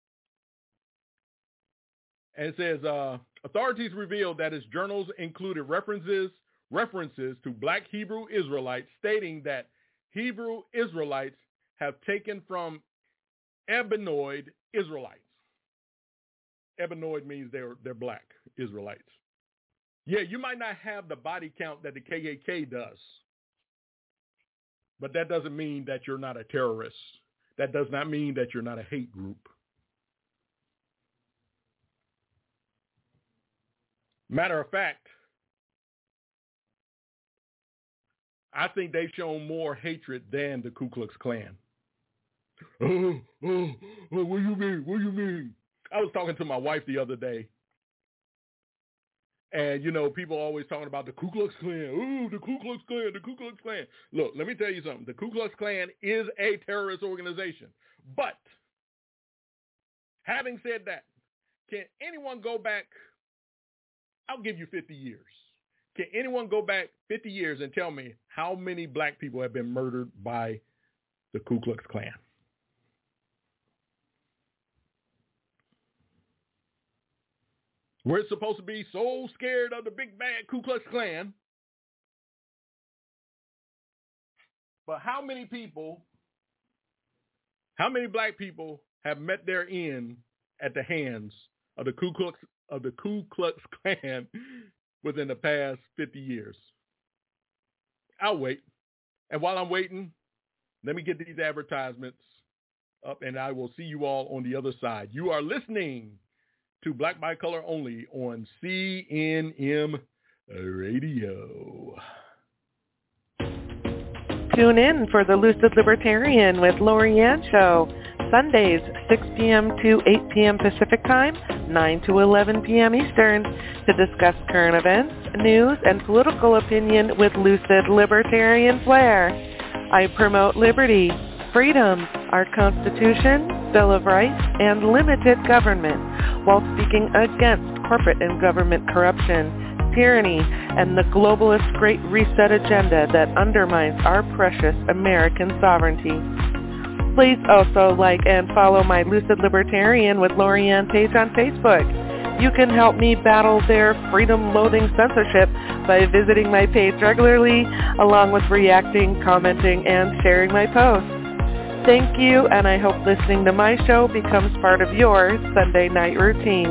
And it says, authorities revealed that his journals included references to Black Hebrew Israelites, stating that Hebrew Israelites have taken from Ebenoid Israelites. Ebenoid means they're Black Israelites. Yeah, you might not have the body count that the KKK does, but that doesn't mean that you're not a terrorist. That does not mean that you're not a hate group. Matter of fact, I think they've shown more hatred than the Ku Klux Klan. What do you mean? What do you mean? I was talking to my wife the other day, and, people always talking about the Ku Klux Klan. Ooh, the Ku Klux Klan, the Ku Klux Klan. Look, let me tell you something. The Ku Klux Klan is a terrorist organization. But having said that, can anyone go back? I'll give you 50 years. Can anyone go back 50 years and tell me how many Black people have been murdered by the Ku Klux Klan? We're supposed to be so scared of the big bad Ku Klux Klan. But how many Black people have met their end at the hands of the Ku Klux Klan within the past 50 years. I'll wait. And while I'm waiting, let me get these advertisements up, and I will see you all on the other side. You are listening to Black by Color Only on CNM Radio. Tune in for the Lucid Libertarian with Lorianne Show, Sundays, 6 p.m. to 8 p.m. Pacific Time, 9 to 11 p.m. Eastern, to discuss current events, news, and political opinion with lucid libertarian flair. I promote liberty, freedom, our Constitution, Bill of Rights, and limited government, while speaking against corporate and government corruption, tyranny, and the globalist Great Reset agenda that undermines our precious American sovereignty. Please also like and follow my Lucid Libertarian with Lorianne page on Facebook. You can help me battle their freedom-loathing censorship by visiting my page regularly, along with reacting, commenting, and sharing my posts. Thank you, and I hope listening to my show becomes part of your Sunday night routine.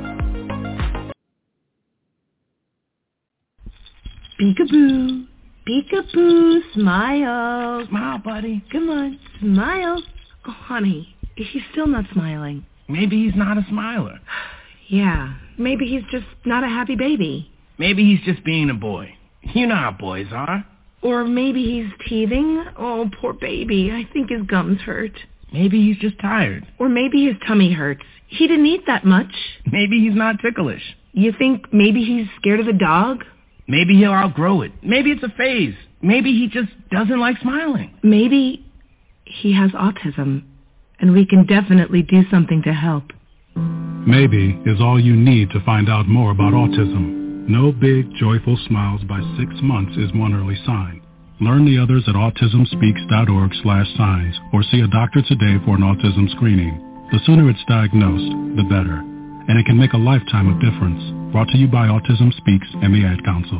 Peekaboo, peekaboo, smile. Smile, buddy. Come on, smile. Oh, honey, he's still not smiling. Maybe he's not a smiler. Yeah, maybe he's just not a happy baby. Maybe he's just being a boy. You know how boys are. Or maybe he's teething. Oh, poor baby. I think his gums hurt. Maybe he's just tired. Or maybe his tummy hurts. He didn't eat that much. Maybe he's not ticklish. You think maybe he's scared of the dog? Maybe he'll outgrow it. Maybe it's a phase. Maybe he just doesn't like smiling. Maybe he has autism, and we can definitely do something to help. Maybe is all you need to find out more about autism. No big, joyful smiles by 6 months is one early sign. Learn the others at autismspeaks.org/signs or see a doctor today for an autism screening. The sooner it's diagnosed, the better. And it can make a lifetime of difference. Brought to you by Autism Speaks and the Ad Council.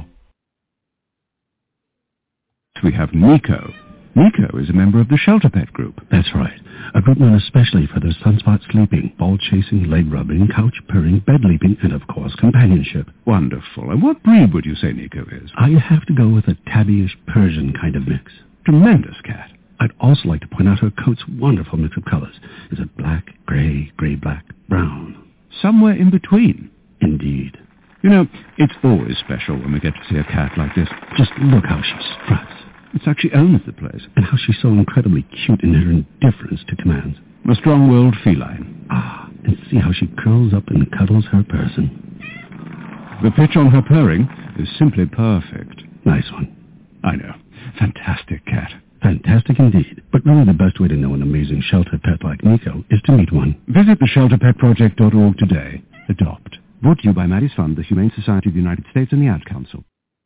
We have Nico. Nico is a member of the Shelter Pet Group. That's right. A group known especially for their sunspot sleeping, ball chasing, leg rubbing, couch purring, bed leaping, and of course companionship. Wonderful. And what breed would you say Nico is? I have to go with a tabbyish Persian kind of mix. Tremendous cat. I'd also like to point out her coat's wonderful mix of colors. Is it black, gray, gray-black, brown? Somewhere in between. Indeed. You know, it's always special when we get to see a cat like this. Just look how she struts. It's like she owns the place. And how she's so incredibly cute in her indifference to commands. A strong-willed feline. Ah, and see how she curls up and cuddles her person. The pitch on her purring is simply perfect. Nice one. I know. Fantastic cat. Fantastic indeed. But really the best way to know an amazing shelter pet like Nico is to meet one. Visit theshelterpetproject.org today. Adopt. Brought to you by Maddie's Fund, the Humane Society of the United States, and the Ad Council.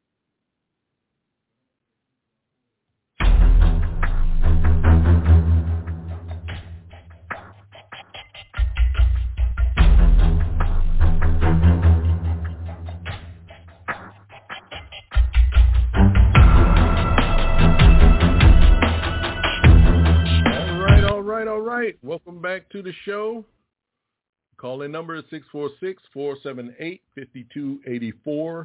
All right. Welcome back to the show. Call-in number is 646-478-5284,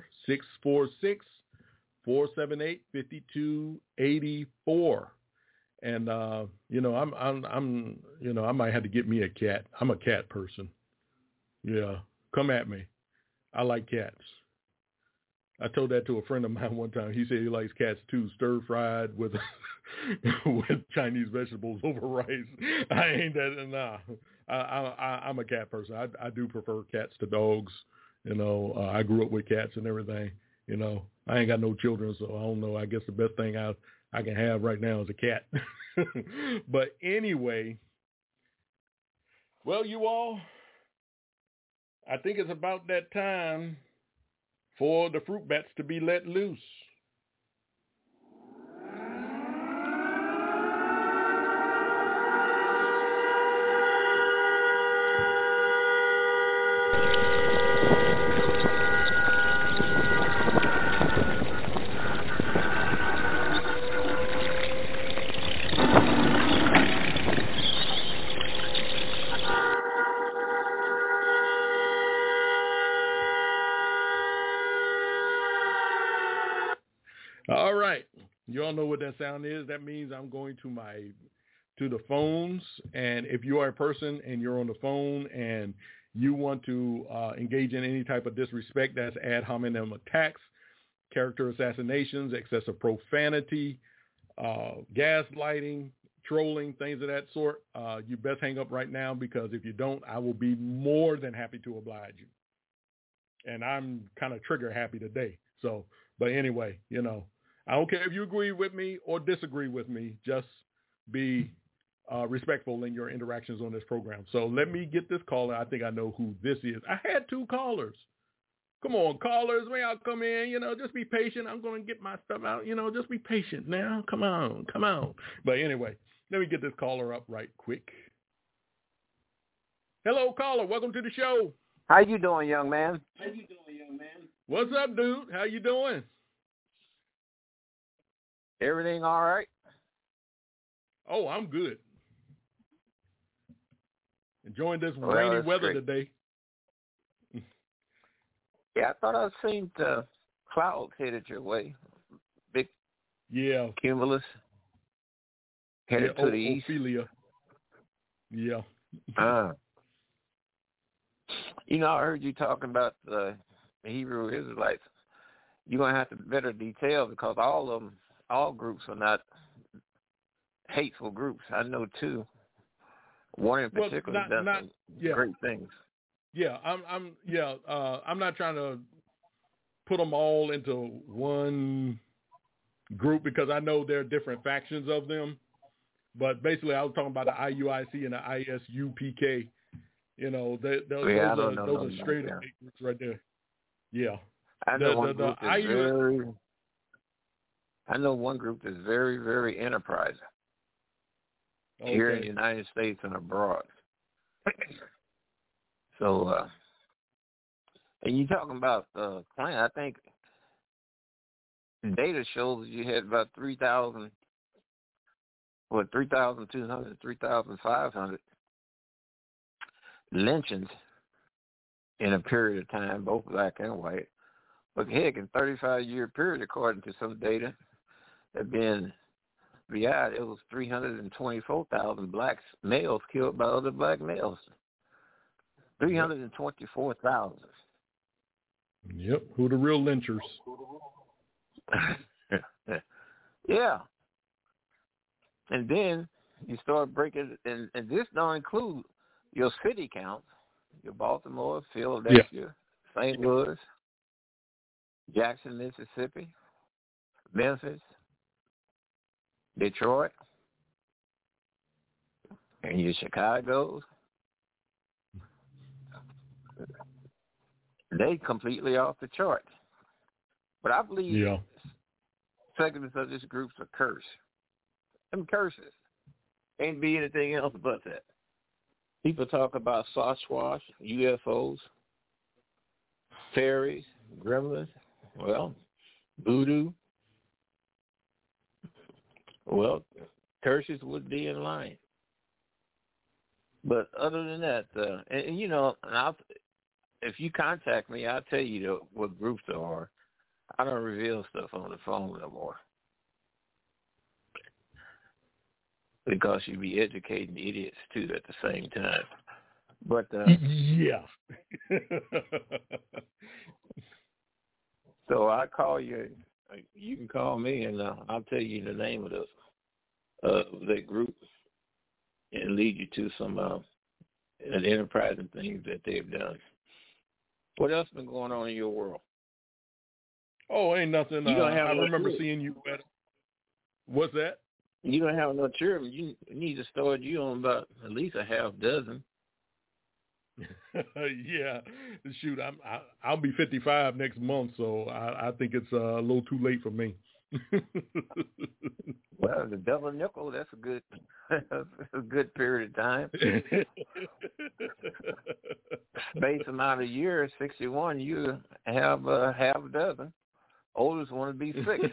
646-478-5284. And I might have to get me a cat. I'm a cat person. Yeah, come at me. I like cats. I told that to a friend of mine one time. He said he likes cats too, stir-fried with with Chinese vegetables over rice. I ain't that. Nah. I'm a cat person. I do prefer cats to dogs. I grew up with cats and everything. I ain't got no children, so I don't know. I guess the best thing I can have right now is a cat. But anyway, well, you all, I think it's about that time for the fruit bats to be let loose. what that sound is? That means I'm going to the phones, and if you are a person and you're on the phone and you want to engage in any type of disrespect, that's ad hominem attacks, character assassinations, excessive profanity, gaslighting, trolling, things of that sort, you best hang up right now, because if you don't, I will be more than happy to oblige you. And I'm kind of trigger happy today. So, but anyway, I don't care if you agree with me or disagree with me, just be respectful in your interactions on this program. So let me get this caller. I think I know who this is. I had 2 callers. Come on, callers, when y'all come in, just be patient. I'm going to get my stuff out. Just be patient now. Come on. But anyway, let me get this caller up right quick. Hello, caller. Welcome to the show. How you doing, young man? What's up, dude? How you doing? Everything all right? Oh, I'm good. Enjoying this rainy weather today. Yeah, I thought I seen clouds headed your way. Big cumulus headed to the east. Ophelia. Yeah. I heard you talking about the Hebrew Israelites. You're going to have to better detail, because all groups are not hateful groups. I know 2. One in particular does some great things. Yeah, I'm not trying to put them all into one group, because I know there are different factions of them. But basically, I was talking about the IUIC and the ISUPK. Those are straight up groups right there. Yeah. I know one group that's very, very enterprising here in the United States and abroad. So, and you're talking about Klan. I think data shows you had about 3,200, 3,500 lynchings in a period of time, both black and white. But heck, in 35-year period, according to some data that been beyond, it was 324,000 black males killed by other black males. 324,000. Yep, who the real lynchers? Yeah. And then you start breaking, and this don't include your city counts, your Baltimore, Philadelphia, St. Louis, Jackson, Mississippi, Memphis, Detroit, and your Chicago's. They completely off the chart. But I believe segments of this group's a curse. Them curses. Ain't be anything else but that. People talk about Sasquatch, UFOs, fairies, gremlins, voodoo. Curses would be in line. But other than that, if you contact me, I'll tell you what groups there are. I don't reveal stuff on the phone no more, because you'd be educating idiots too at the same time. But so I call you. You can call me, and I'll tell you the name of that group, and lead you to some enterprising things that they've done. What else been going on in your world? Oh, ain't nothing. I remember seeing you at. What's that? You don't have no children. You need to start you on about at least a half dozen. Yeah, shoot, I'll be 55 next month, so I think it's a little too late for me. Well, the double nickel, that's a good period of time. Space amount of years, 61, you have half a dozen. Oldest one would be 6.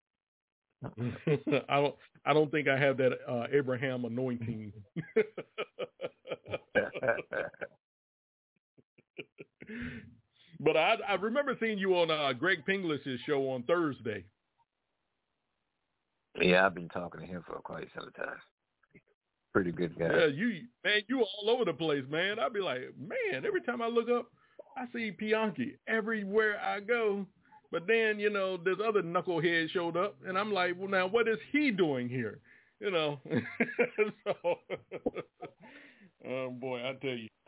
I don't think I have that Abraham anointing. But I remember seeing you on Greg Pinglish's show on Thursday. Yeah, I've been talking to him for quite some time. Pretty good guy. Yeah, you all over the place, man. I'd be like, man, every time I look up, I see Bianchi everywhere I go. But then, this other knucklehead showed up, and I'm like, well, now what is he doing here? So, oh boy, I tell you.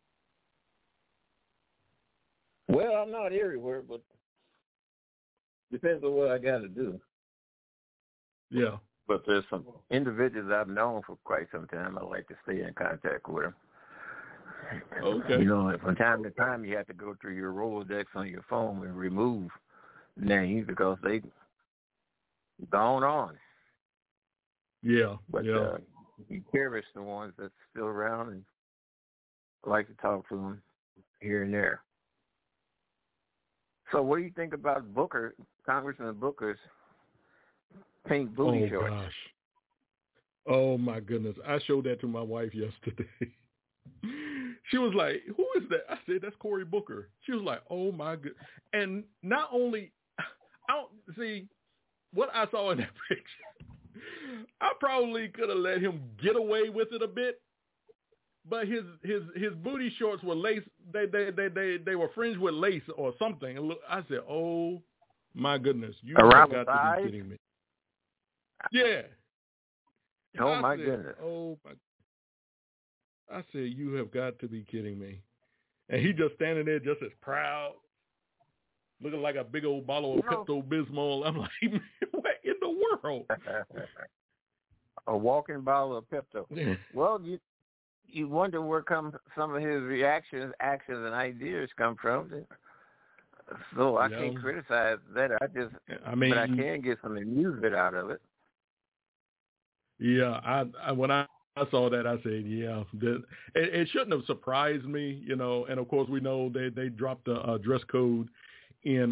Well, I'm not everywhere, but depends on what I got to do. Yeah. But there's some individuals I've known for quite some time. I like to stay in contact with them. Okay. From time to time, you have to go through your Rolodex on your phone and remove names because they gone on. Yeah. But you cherish the ones that's still around and like to talk to them here and there. So what do you think about Booker, Congressman Booker's pink booty shorts? Gosh. Oh, my goodness. I showed that to my wife yesterday. She was like, who is that? I said, that's Cory Booker. She was like, oh, my goodness. And not only, what I saw in that picture, I probably could have let him get away with it a bit, but his booty shorts were lace. They were fringed with lace or something. And look, I said, oh, my goodness. You have got to be kidding me. Yeah. Oh, my goodness. Oh, my. I said, you have got to be kidding me. And he just standing there just as proud, looking like a big old bottle of Pepto-Bismol. I'm like, man, what in the world? A walking bottle of Pepto. Yeah. Well, you wonder where some of his reactions, actions, and ideas come from. So I can't criticize that. But I can get some amusement out of it. Yeah, when I saw that, I said, yeah, it shouldn't have surprised me, and of course we know they dropped the dress code in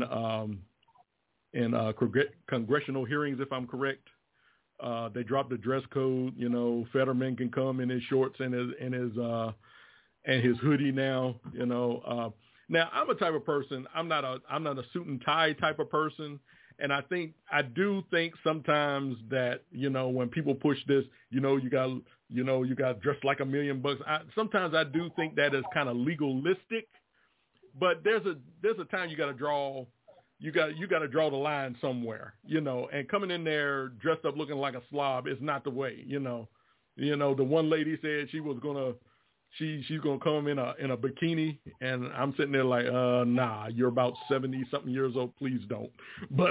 congressional hearings, if I'm correct. They dropped the dress code. Fetterman can come in his shorts and his hoodie now. Now I'm a type of person. I'm not a suit and tie type of person. And I do think sometimes that, when people push this, you got dressed like $1,000,000. Sometimes I do think that is kind of legalistic, but there's a time you got to draw the line somewhere, and coming in there dressed up looking like a slob is not the way, the one lady said she was going to, she's gonna come in a bikini, and I'm sitting there like, nah, you're about 70-something years old. Please don't. But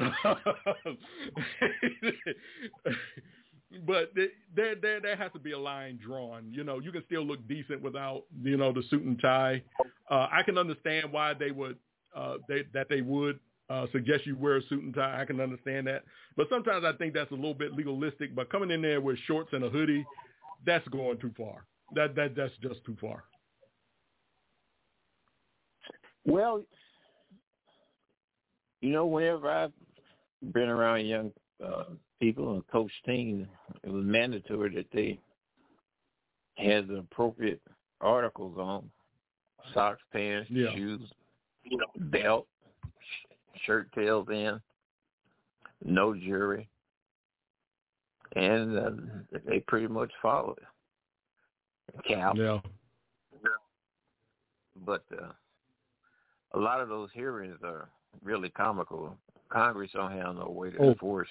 but there has to be a line drawn. You can still look decent without the suit and tie. I can understand why they would suggest you wear a suit and tie. I can understand that, but sometimes I think that's a little bit legalistic. But coming in there with shorts and a hoodie, that's going too far. That's just too far. Well, whenever I've been around young people and coached teams, it was mandatory that they had the appropriate articles on: socks, pants, shoes, belt, shirt tails in, no jewelry, and they pretty much followed it. Cap. Yeah. But a lot of those hearings are really comical. Congress don't have no way to enforce.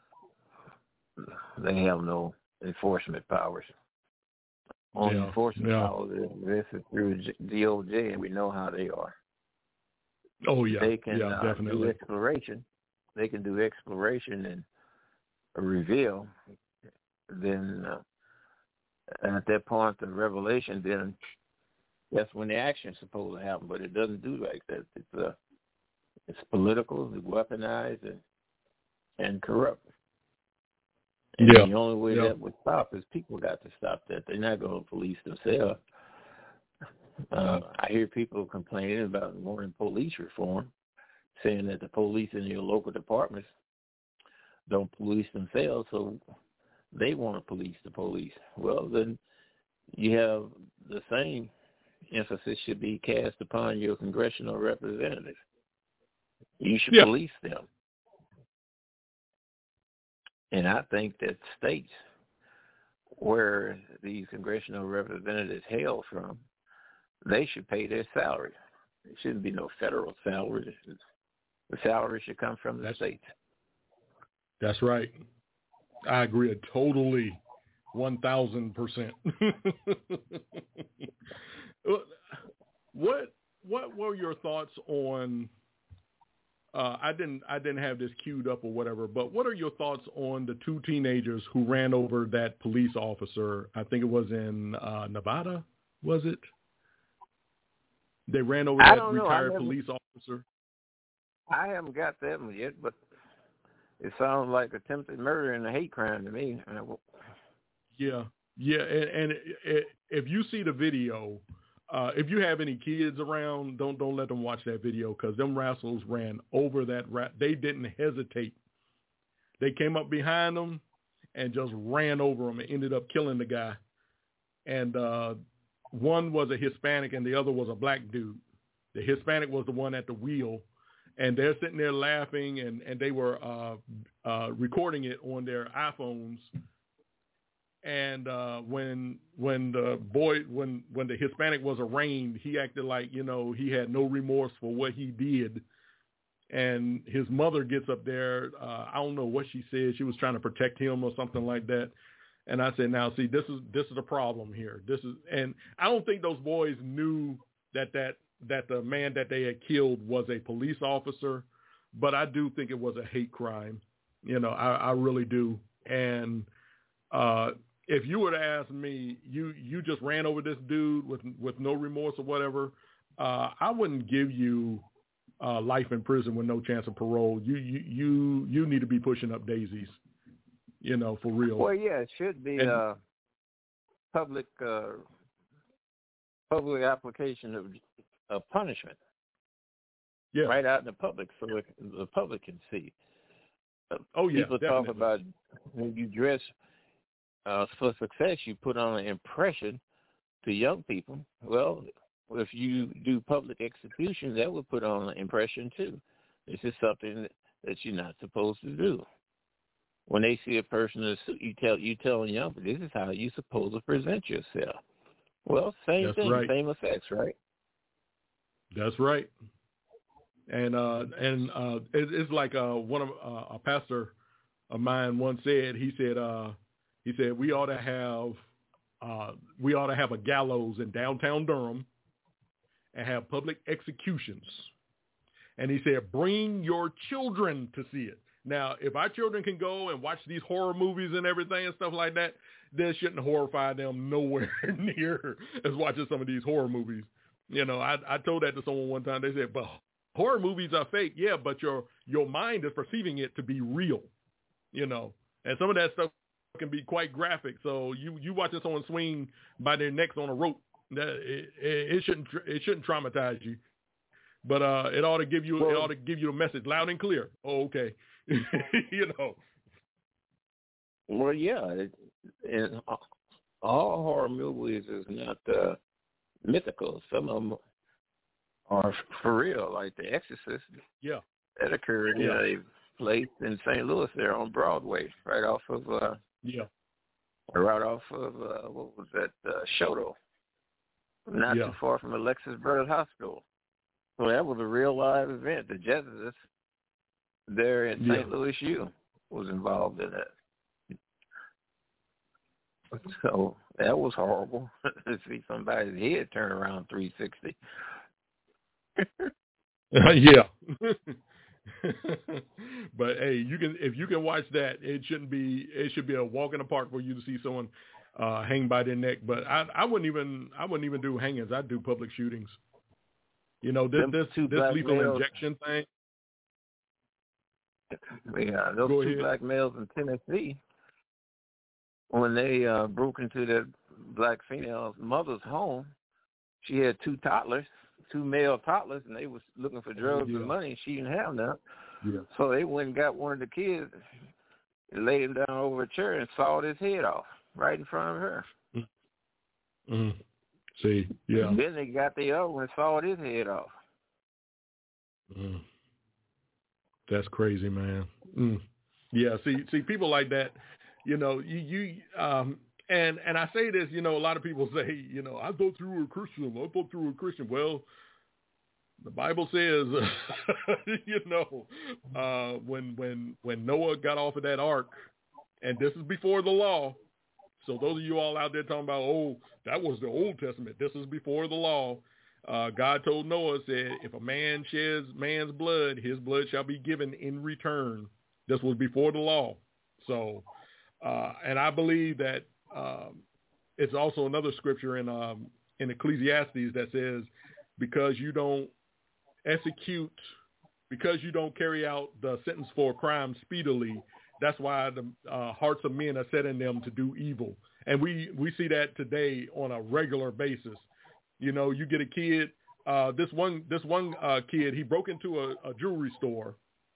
They have no enforcement powers. Only enforcement powers is through DOJ, and we know how they are. Oh, yeah. They can definitely do exploration. They can do exploration and reveal. Then at that point, the revelation, then that's when the action's supposed to happen. But it doesn't do like that. It's political, it's weaponized, and corrupt. And the only way that would stop is people got to stop that. They're not going to police themselves. I hear people complaining about wanting police reform, saying that the police in your local departments don't police themselves, so they want to police the police. Well, then you have the same emphasis should be cast upon your congressional representatives. You should police them. And I think that states where these congressional representatives hail from, they should pay their salary. It shouldn't be no federal salary. The salary should come from the states. That's right. I agree totally, 1,000%. What were your thoughts on? I didn't have this queued up or whatever, but what are your thoughts on the two teenagers who ran over that police officer? I think it was in Nevada, was it? They ran over that retired police officer. I haven't got that one yet, but it sounds like attempted murder and a hate crime to me. Yeah. And if you see the video, if you have any kids around, don't let them watch that video because them rascals ran over that. They didn't hesitate. They came up behind them and just ran over him and ended up killing the guy. And one was a Hispanic and the other was a black dude. The Hispanic was the one at the wheel. And they're sitting there laughing, and they were recording it on their iPhones. And when the Hispanic was arraigned, he acted like, he had no remorse for what he did. And his mother gets up there. I don't know what she said. She was trying to protect him or something like that. And I said, now, see, this is a problem here. And I don't think those boys knew that the man that they had killed was a police officer, but I do think it was a hate crime. I really do. And if you were to ask me, you just ran over this dude with no remorse or whatever, I wouldn't give you life in prison with no chance of parole. You need to be pushing up daisies, for real. Well, yeah, it should be public application of punishment. Yeah. Right out in the public so the public can see. Oh, yeah, people definitely. talk about when you dress for success, you put on an impression to young people. Well, if you do public execution, that would put on an impression too. This is something that you're not supposed to do. When they see a person in a suit, you telling young people, this is how you're supposed to present yourself. Well, same thing, right. Same effects, right? That's right. And it's like one of a pastor of mine once said. He said we ought to have a gallows in downtown Durham and have public executions. And he said, bring your children to see it. Now, if our children can go and watch these horror movies and everything and stuff like that, this shouldn't horrify them nowhere near as watching some of these horror movies. I told that to someone one time. They said, but horror movies are fake. Yeah, but your mind is perceiving it to be real, and some of that stuff can be quite graphic. So you watching someone swing by their necks on a rope, it shouldn't traumatize you. But it ought to give you a message loud and clear. Oh, okay. Well, yeah, and all horror movies is not mythical. Some of them are for real, like The Exorcist. Yeah, that occurred in a place in St. Louis there on Broadway, right off of what was that, Shoto, not too far from Alexis Brothers Hospital. So that was a real live event. The Jesuits there in St. Louis U was involved in that. So that was horrible to see somebody's head turn around 360. Yeah. But hey, if you can watch that, it should be a walk in the park for you to see someone hang by their neck. But I wouldn't even do hangings. I'd do public shootings. This lethal injection thing. Yeah, those two black males in Tennessee, when they broke into that black female's mother's home, she had two male toddlers, and they was looking for drugs and money, and she didn't have none. Yeah. So they went and got one of the kids and laid him down over a chair and sawed his head off right in front of her. Mm-hmm. See, yeah. And then they got the other one and sawed his head off. That's crazy, man. Yeah, see, people like that, and I say this, a lot of people say, I thought you were a Christian. Well, the Bible says, when Noah got off of that ark, and this is before the law. So those of you all out there talking about, oh, that was the Old Testament. This is before the law. God told Noah, said, if a man sheds man's blood, his blood shall be given in return. This was before the law. So, and I believe that it's also another scripture in Ecclesiastes that says, because you don't carry out the sentence for a crime speedily, that's why the hearts of men are set in them to do evil. And we see that today on a regular basis. You get a kid, this one kid, he broke into a jewelry store.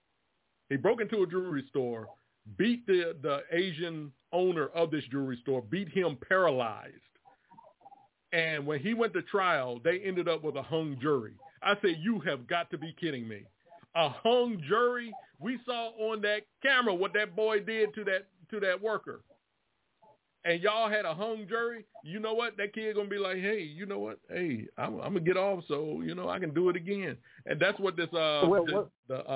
Beat the Asian owner of this jewelry store, beat him paralyzed. And when he went to trial, they ended up with a hung jury. I say, you have got to be kidding me. A hung jury? We saw on that camera what that boy did to that worker. And y'all had a hung jury. You know what? That kid going to be like, hey, you know what? Hey, I'm going to get off so, I can do it again. And that's what this, go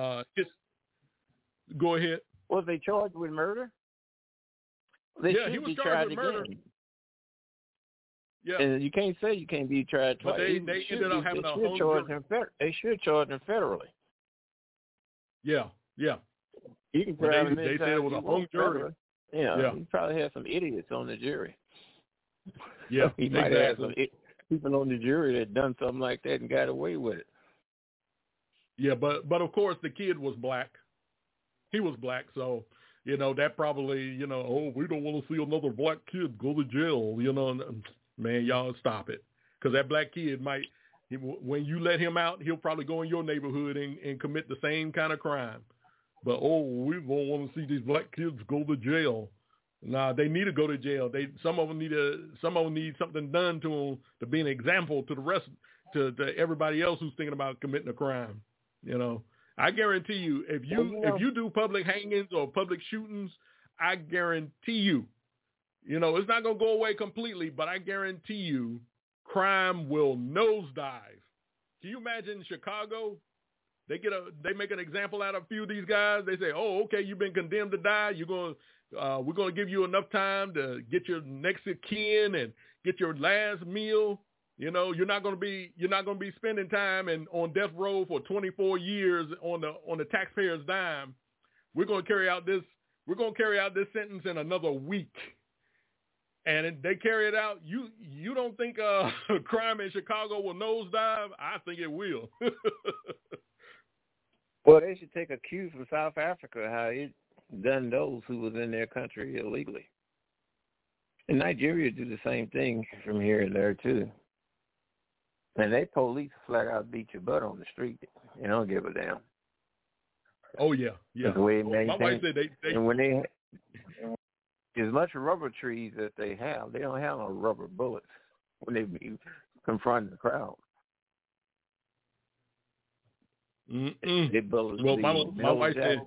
ahead. Was they charged with murder? He was charged with murder. Yeah. And you can't say you can't be tried twice. But they ended up having a hung jury. They should charge him federally. Yeah. You can try him they said it was a hung jury. Yeah, he probably had some idiots on the jury. Yeah, he might have some people on the jury that done something like that and got away with it. Yeah, but of course the kid was black. He was black, so that probably oh, we don't want to see another black kid go to jail. Man, y'all stop it, because that black kid might. When you let him out, he'll probably go in your neighborhood and commit the same kind of crime. But, we don't want to see these black kids go to jail. Nah, they need to go to jail. Some of them need something done to them to be an example to the rest, to everybody else who's thinking about committing a crime. I guarantee you, if you do public hangings or public shootings, I guarantee you, it's not going to go away completely, but I guarantee you, crime will nosedive. Can you imagine Chicago? They make an example out of a few of these guys. They say, "Oh, okay, you've been condemned to die. We're going to give you enough time to get your next of kin and get your last meal. You're not going to be spending time on death row for 24 years on the taxpayer's dime. We're going to carry out this sentence in another week." And they carry it out. You don't think crime in Chicago will nosedive? I think it will. Well, they should take a cue from South Africa, how it done those who was in their country illegally. And Nigeria do the same thing from here and there, too. And they police flat out beat your butt on the street. They don't give a damn. Oh, yeah. That's the way my wife said they and when they as much rubber trees that they have, they don't have no rubber bullets when they be confronting the crowd. Well, my wife said.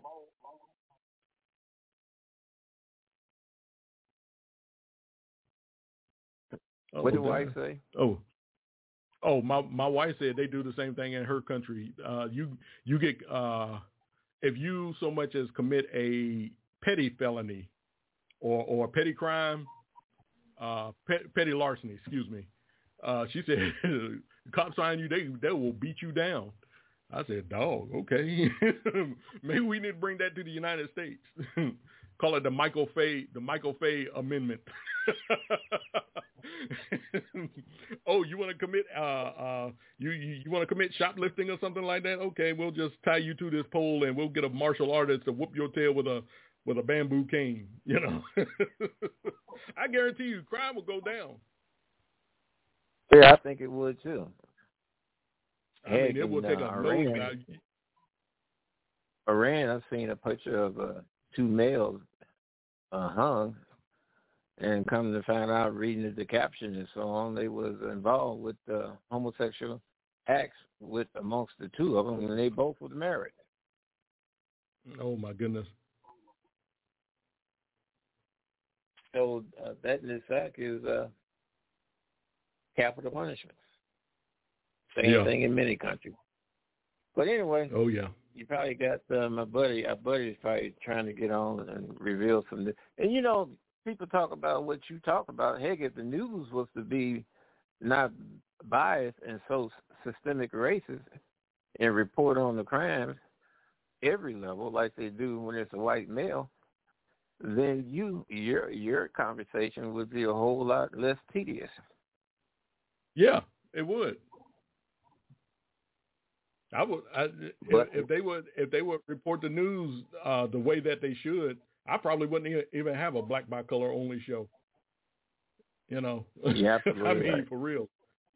What did wife say? Oh, my wife said they do the same thing in her country. You get if you so much as commit a petty felony or a petty crime, petty larceny, excuse me. She said, cops find you, they will beat you down. I said, dog, okay. Maybe we need to bring that to the United States. Call it the Michael Fay Amendment. Oh, you want to commit you want to commit shoplifting or something like that? Okay, we'll just tie you to this pole and we'll get a martial artist to whoop your tail with a bamboo cane. I guarantee you, crime will go down. Yeah, I think it would too. I mean, it will take a Iran. Iran, I've seen a picture of two males hung, and come to find out, reading the caption and so on, they was involved with homosexual acts with amongst the two of them, and they both were married. Oh my goodness! So that in itself is capital punishment. Same thing in many countries. But anyway, you probably got my buddy. Our buddy's probably trying to get on and reveal some. And you know, people talk about what you talk about. Heck, if the news was to be not biased and so systemic racist and report on the crimes every level like they do when it's a white male, then your conversation would be a whole lot less tedious. Yeah, it would. If they would report the news the way that they should, I probably wouldn't even have a black by color only show. You know, yeah, I mean, for real.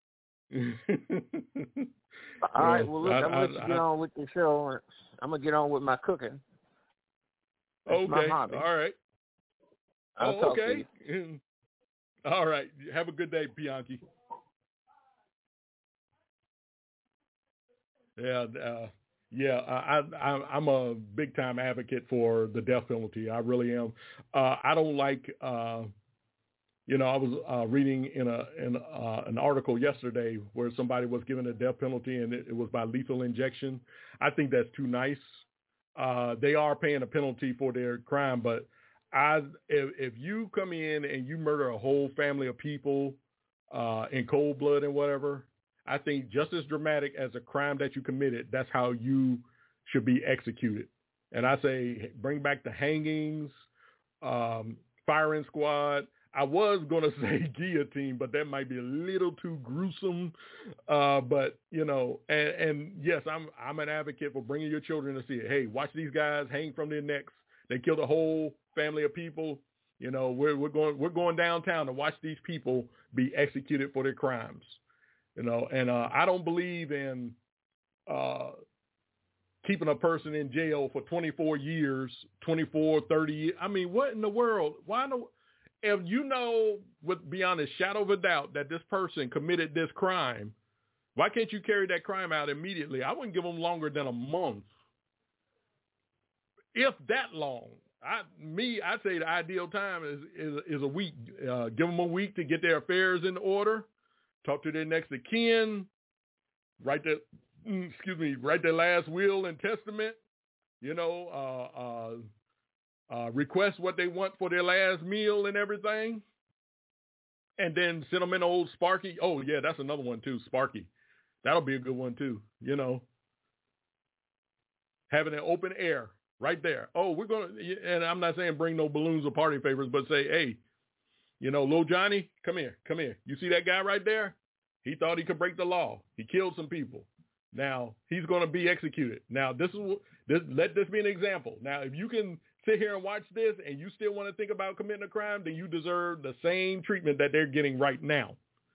All right, well, look, I'm going to get on with the show. I'm going to get on with my cooking. That's my hobby. All right. I'll talk to you. All right. Have a good day, Bianchi. I'm a big time advocate for the death penalty. I really am. I don't like, I was reading in an article yesterday where somebody was given a death penalty and it was by lethal injection. I think that's too nice. They are paying a penalty for their crime, but if you come in and you murder a whole family of people in cold blood and whatever, I think just as dramatic as a crime that you committed, that's how you should be executed. And I say bring back the hangings, firing squad. I was going to say guillotine, but that might be a little too gruesome. But, you know, and yes, I'm an advocate for bringing your children to see it. Hey, watch these guys hang from their necks. They killed a whole family of people. You know, we're going downtown to watch these people be executed for their crimes. You know, and I don't believe in keeping a person in jail for 24 years, 24, 30 years. I mean, what in the world? Why no? If you know beyond a shadow of a doubt that this person committed this crime, why can't you carry that crime out immediately? I wouldn't give them longer than a month, if that long. I'd say the ideal time is a week. Give them a week to get their affairs in order. Talk to their next of kin, write their last will and testament, you know, request what they want for their last meal and everything, and then send them in old Sparky. Oh, yeah, that's another one too, Sparky. That'll be a good one too, you know. Having an open air right there. Oh, we're going to, and I'm not saying bring no balloons or party favors, but say, hey, you know, Lil Johnny, come here. You see that guy right there? He thought he could break the law. He killed some people. Now, he's going to be executed. Now, let this be an example. Now, if you can sit here and watch this and you still want to think about committing a crime, then you deserve the same treatment that they're getting right now.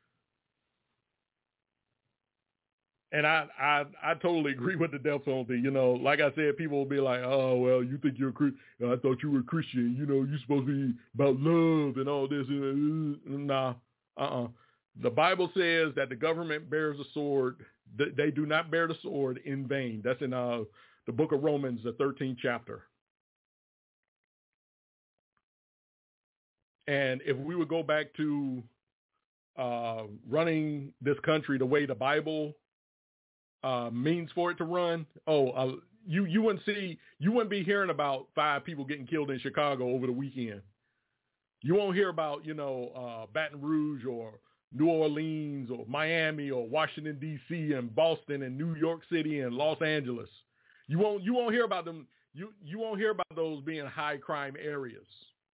And I totally agree with the death penalty. You know, like I said, people will be like, oh, well, you think you're a Christian. I thought you were a Christian. You know, you're supposed to be about love and all this. Nah, The Bible says that the government bears a sword. They do not bear the sword in vain. That's in the book of Romans, the 13th chapter. And if we would go back to running this country the way the Bible means for it to run, you wouldn't be hearing about 5 people getting killed in Chicago over the weekend. You won't hear about, you know, Baton Rouge or New Orleans or Miami or Washington, D.C. and Boston and New York City and Los Angeles. You won't hear about them. You won't hear about those being high crime areas.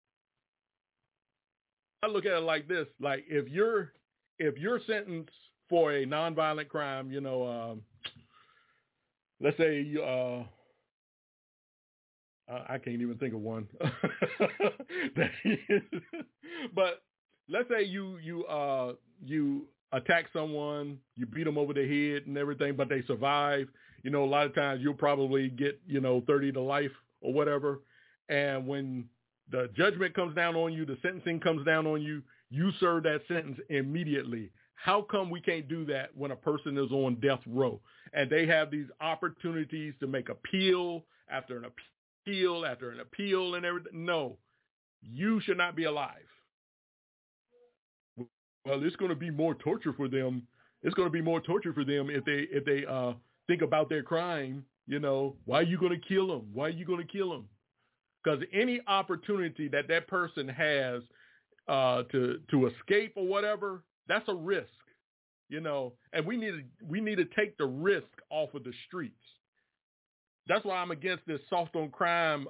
I look at it like this: like if you're sentenced for a nonviolent crime, you know, let's say I can't even think of one, but let's say you attack someone, you beat them over the head and everything, but they survive. You know, a lot of times you'll probably get, you know, 30 to life or whatever. And when the judgment comes down on you, the sentencing comes down on you, you serve that sentence immediately. How come we can't do that when a person is on death row and they have these opportunities to make appeal after an appeal after an appeal and everything? No, you should not be alive. well, it's going to be more torture for them. It's going to be more torture for them if they think about their crime. You know, why are you going to kill them? Why are you going to kill them? Because any opportunity that person has to escape or whatever, that's a risk. You know, and we need to take the risk off of the streets. That's why I'm against this soft on crime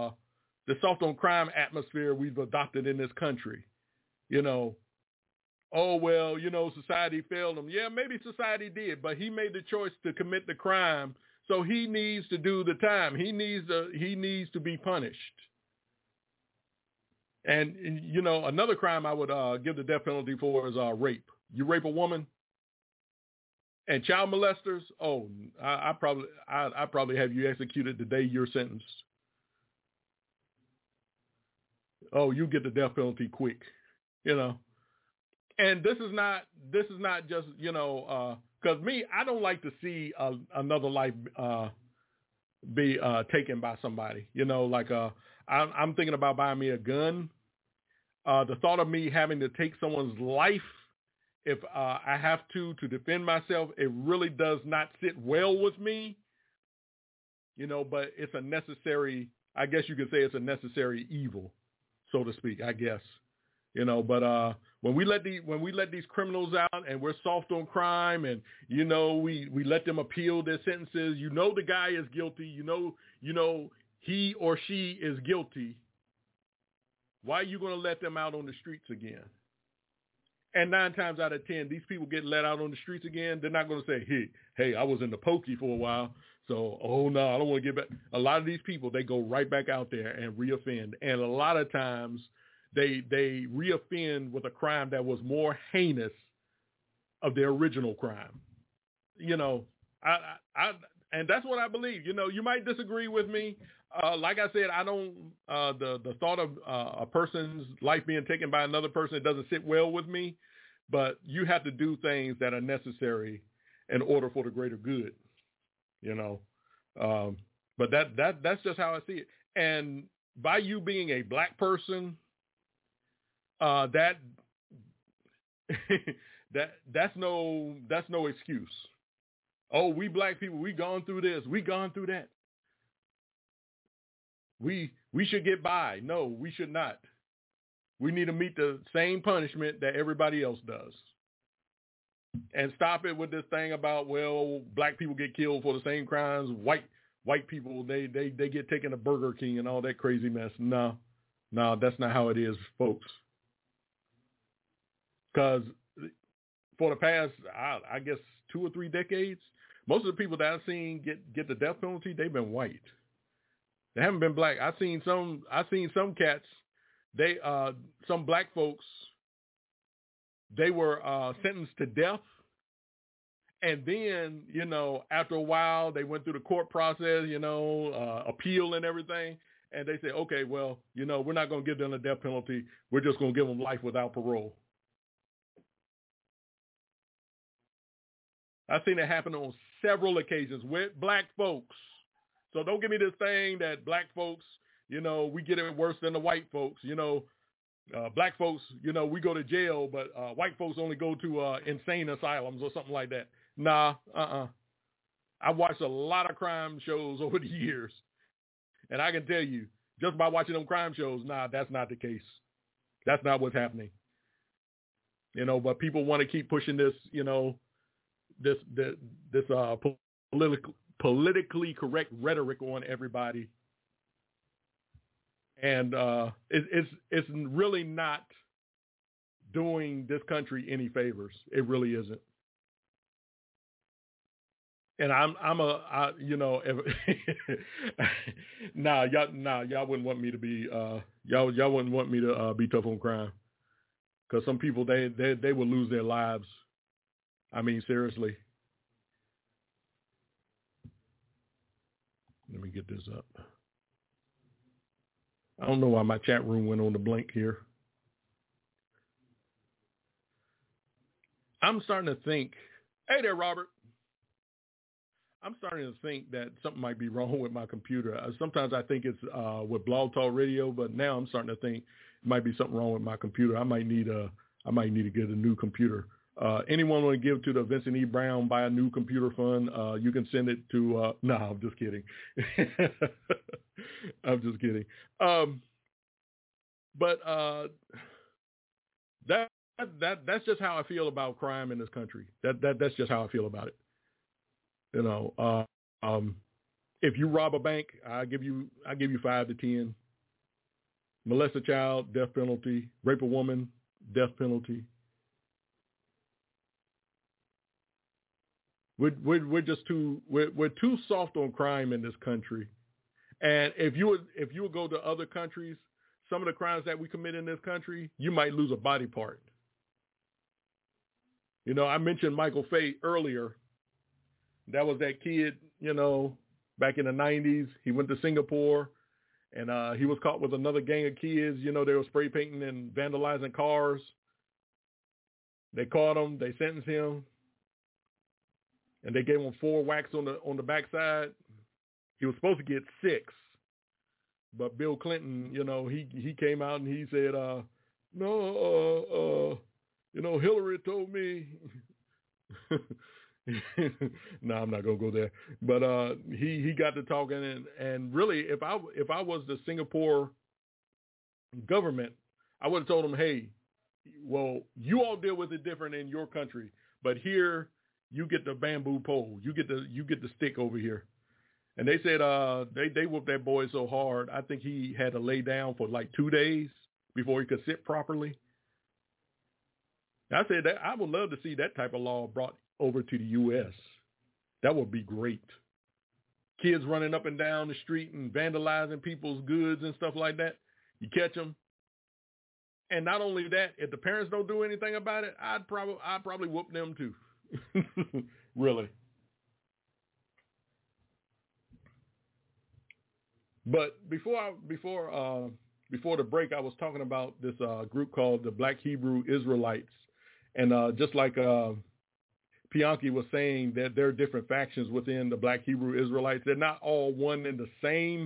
atmosphere we've adopted in this country. You know, oh, well, you know, society failed him. Yeah, maybe society did, but he made the choice to commit the crime, so he needs to do the time. He needs to be punished. And, you know, another crime I would give the death penalty for is rape. You rape a woman and child molesters, oh, I probably have you executed the day you're sentenced. Oh, you get the death penalty quick, you know. And this is not just, you know, because me, I don't like to see another life be taken by somebody. You know, like I'm thinking about buying me a gun. The thought of me having to take someone's life if I have to defend myself, it really does not sit well with me. You know, but it's a necessary, I guess you could say it's a necessary evil, so to speak, I guess. You know, but when we let these criminals out and we're soft on crime and, you know, we let them appeal their sentences, you know, the guy is guilty, you know, he or she is guilty. Why are you going to let them out on the streets again? And 9 times out of 10, these people get let out on the streets again. They're not going to say, hey, I was in the pokey for a while, so, oh, no, I don't want to get back. A lot of these people, they go right back out there and reoffend. And a lot of times they reoffend with a crime that was more heinous of their original crime. You know, and that's what I believe. You know, you might disagree with me. Like I said, I don't, the thought of a person's life being taken by another person, it doesn't sit well with me, but you have to do things that are necessary in order for the greater good, you know. But that's just how I see it. And by you being a black person, that's no excuse. Oh, we black people, we gone through this, we gone through that. We should get by. No, we should not. We need to meet the same punishment that everybody else does. And stop it with this thing about, well, black people get killed for the same crimes. White people, they get taken to Burger King and all that crazy mess. No, that's not how it is, folks. Because for the past, I guess, 2 or 3 decades, most of the people that I've seen get the death penalty, they've been white. They haven't been black. I've seen some cats. Some black folks. They were sentenced to death, and then, you know, after a while, they went through the court process, you know, appeal and everything, and they say, okay, well, you know, we're not going to give them the death penalty. We're just going to give them life without parole. I've seen it happen on several occasions with black folks. So don't give me this thing that black folks, you know, we get it worse than the white folks. You know, black folks, you know, we go to jail, but white folks only go to insane asylums or something like that. Nah, I've watched a lot of crime shows over the years, and I can tell you, just by watching them crime shows, nah, that's not the case. That's not what's happening. You know, but people want to keep pushing this, you know, this politically correct rhetoric on everybody, and it's really not doing this country any favors. It really isn't. And y'all wouldn't want me to be y'all wouldn't want me to be tough on crime, because some people they will lose their lives. I mean, seriously. Let me get this up. I don't know why my chat room went on the blink here. I'm starting to think, hey there, Robert. I'm starting to think that something might be wrong with my computer. Sometimes I think it's with Blog Talk Radio, but now I'm starting to think it might be something wrong with my computer. I might need a I might need to get a new computer. Anyone want to give to the Vincent E. Brown Buy a New Computer Fund, you can send it to, no, I'm just kidding. I'm just kidding. But that's just how I feel about crime in this country. That's just how I feel about it. You know, if you rob a bank, I give you 5 to 10. Molest a child, death penalty. Rape a woman, death penalty. We're too soft on crime in this country. And if you would go to other countries, some of the crimes that we commit in this country, you might lose a body part. You know, I mentioned Michael Fay earlier. That was that kid, you know, back in the 90s. He went to Singapore, and he was caught with another gang of kids. You know, they were spray painting and vandalizing cars. They caught him. They sentenced him. And they gave him 4 whacks on the backside. He was supposed to get 6, but Bill Clinton, you know, he came out and he said, no, you know, Hillary told me. No, I'm not gonna go there. But he got to talking, and really, if I was the Singapore government, I would have told him, hey, well, you all deal with it different in your country, but here. You get the bamboo pole. You get the stick over here. And they said they whooped that boy so hard, I think he had to lay down for like 2 days before he could sit properly. I said that I would love to see that type of law brought over to the U.S. That would be great. Kids running up and down the street and vandalizing people's goods and stuff like that. You catch them. And not only that, if the parents don't do anything about it, I'd probably whoop them too. Really. But before the break, I was talking about this group called the Black Hebrew Israelites, and just like Pianki was saying, that there are different factions within the Black Hebrew Israelites. They're not all one and the same.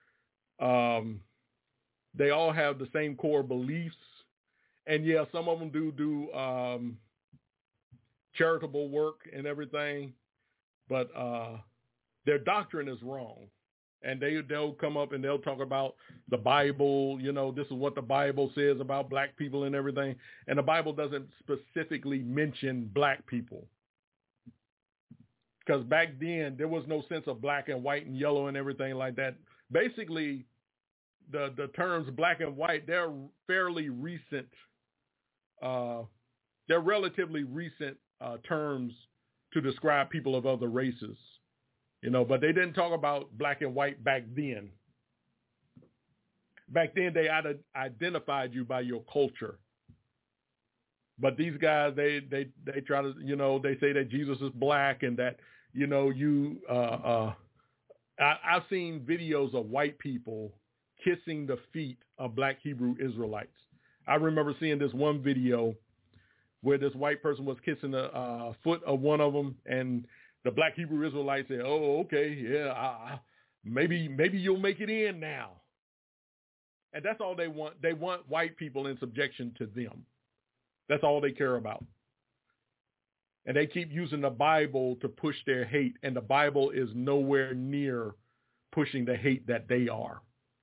They all have the same core beliefs, and yeah, some of them do charitable work and everything, but their doctrine is wrong. And they'll come up and they'll talk about the Bible, you know, this is what the Bible says about black people and everything. And the Bible doesn't specifically mention black people. Because back then, there was no sense of black and white and yellow and everything like that. Basically, the terms black and white, they're fairly recent. They're relatively recent terms to describe people of other races, you know, but they didn't talk about black and white back then. Back then, they identified you by your culture. But these guys, they try to, you know, they say that Jesus is black and that, you know, I've seen videos of white people kissing the feet of Black Hebrew Israelites. I remember seeing this one video where this white person was kissing the foot of one of them, and the Black Hebrew Israelites said, "Oh, okay, yeah, maybe you'll make it in now." And that's all they want. They want white people in subjection to them. That's all they care about. And they keep using the Bible to push their hate, and the Bible is nowhere near pushing the hate that they are.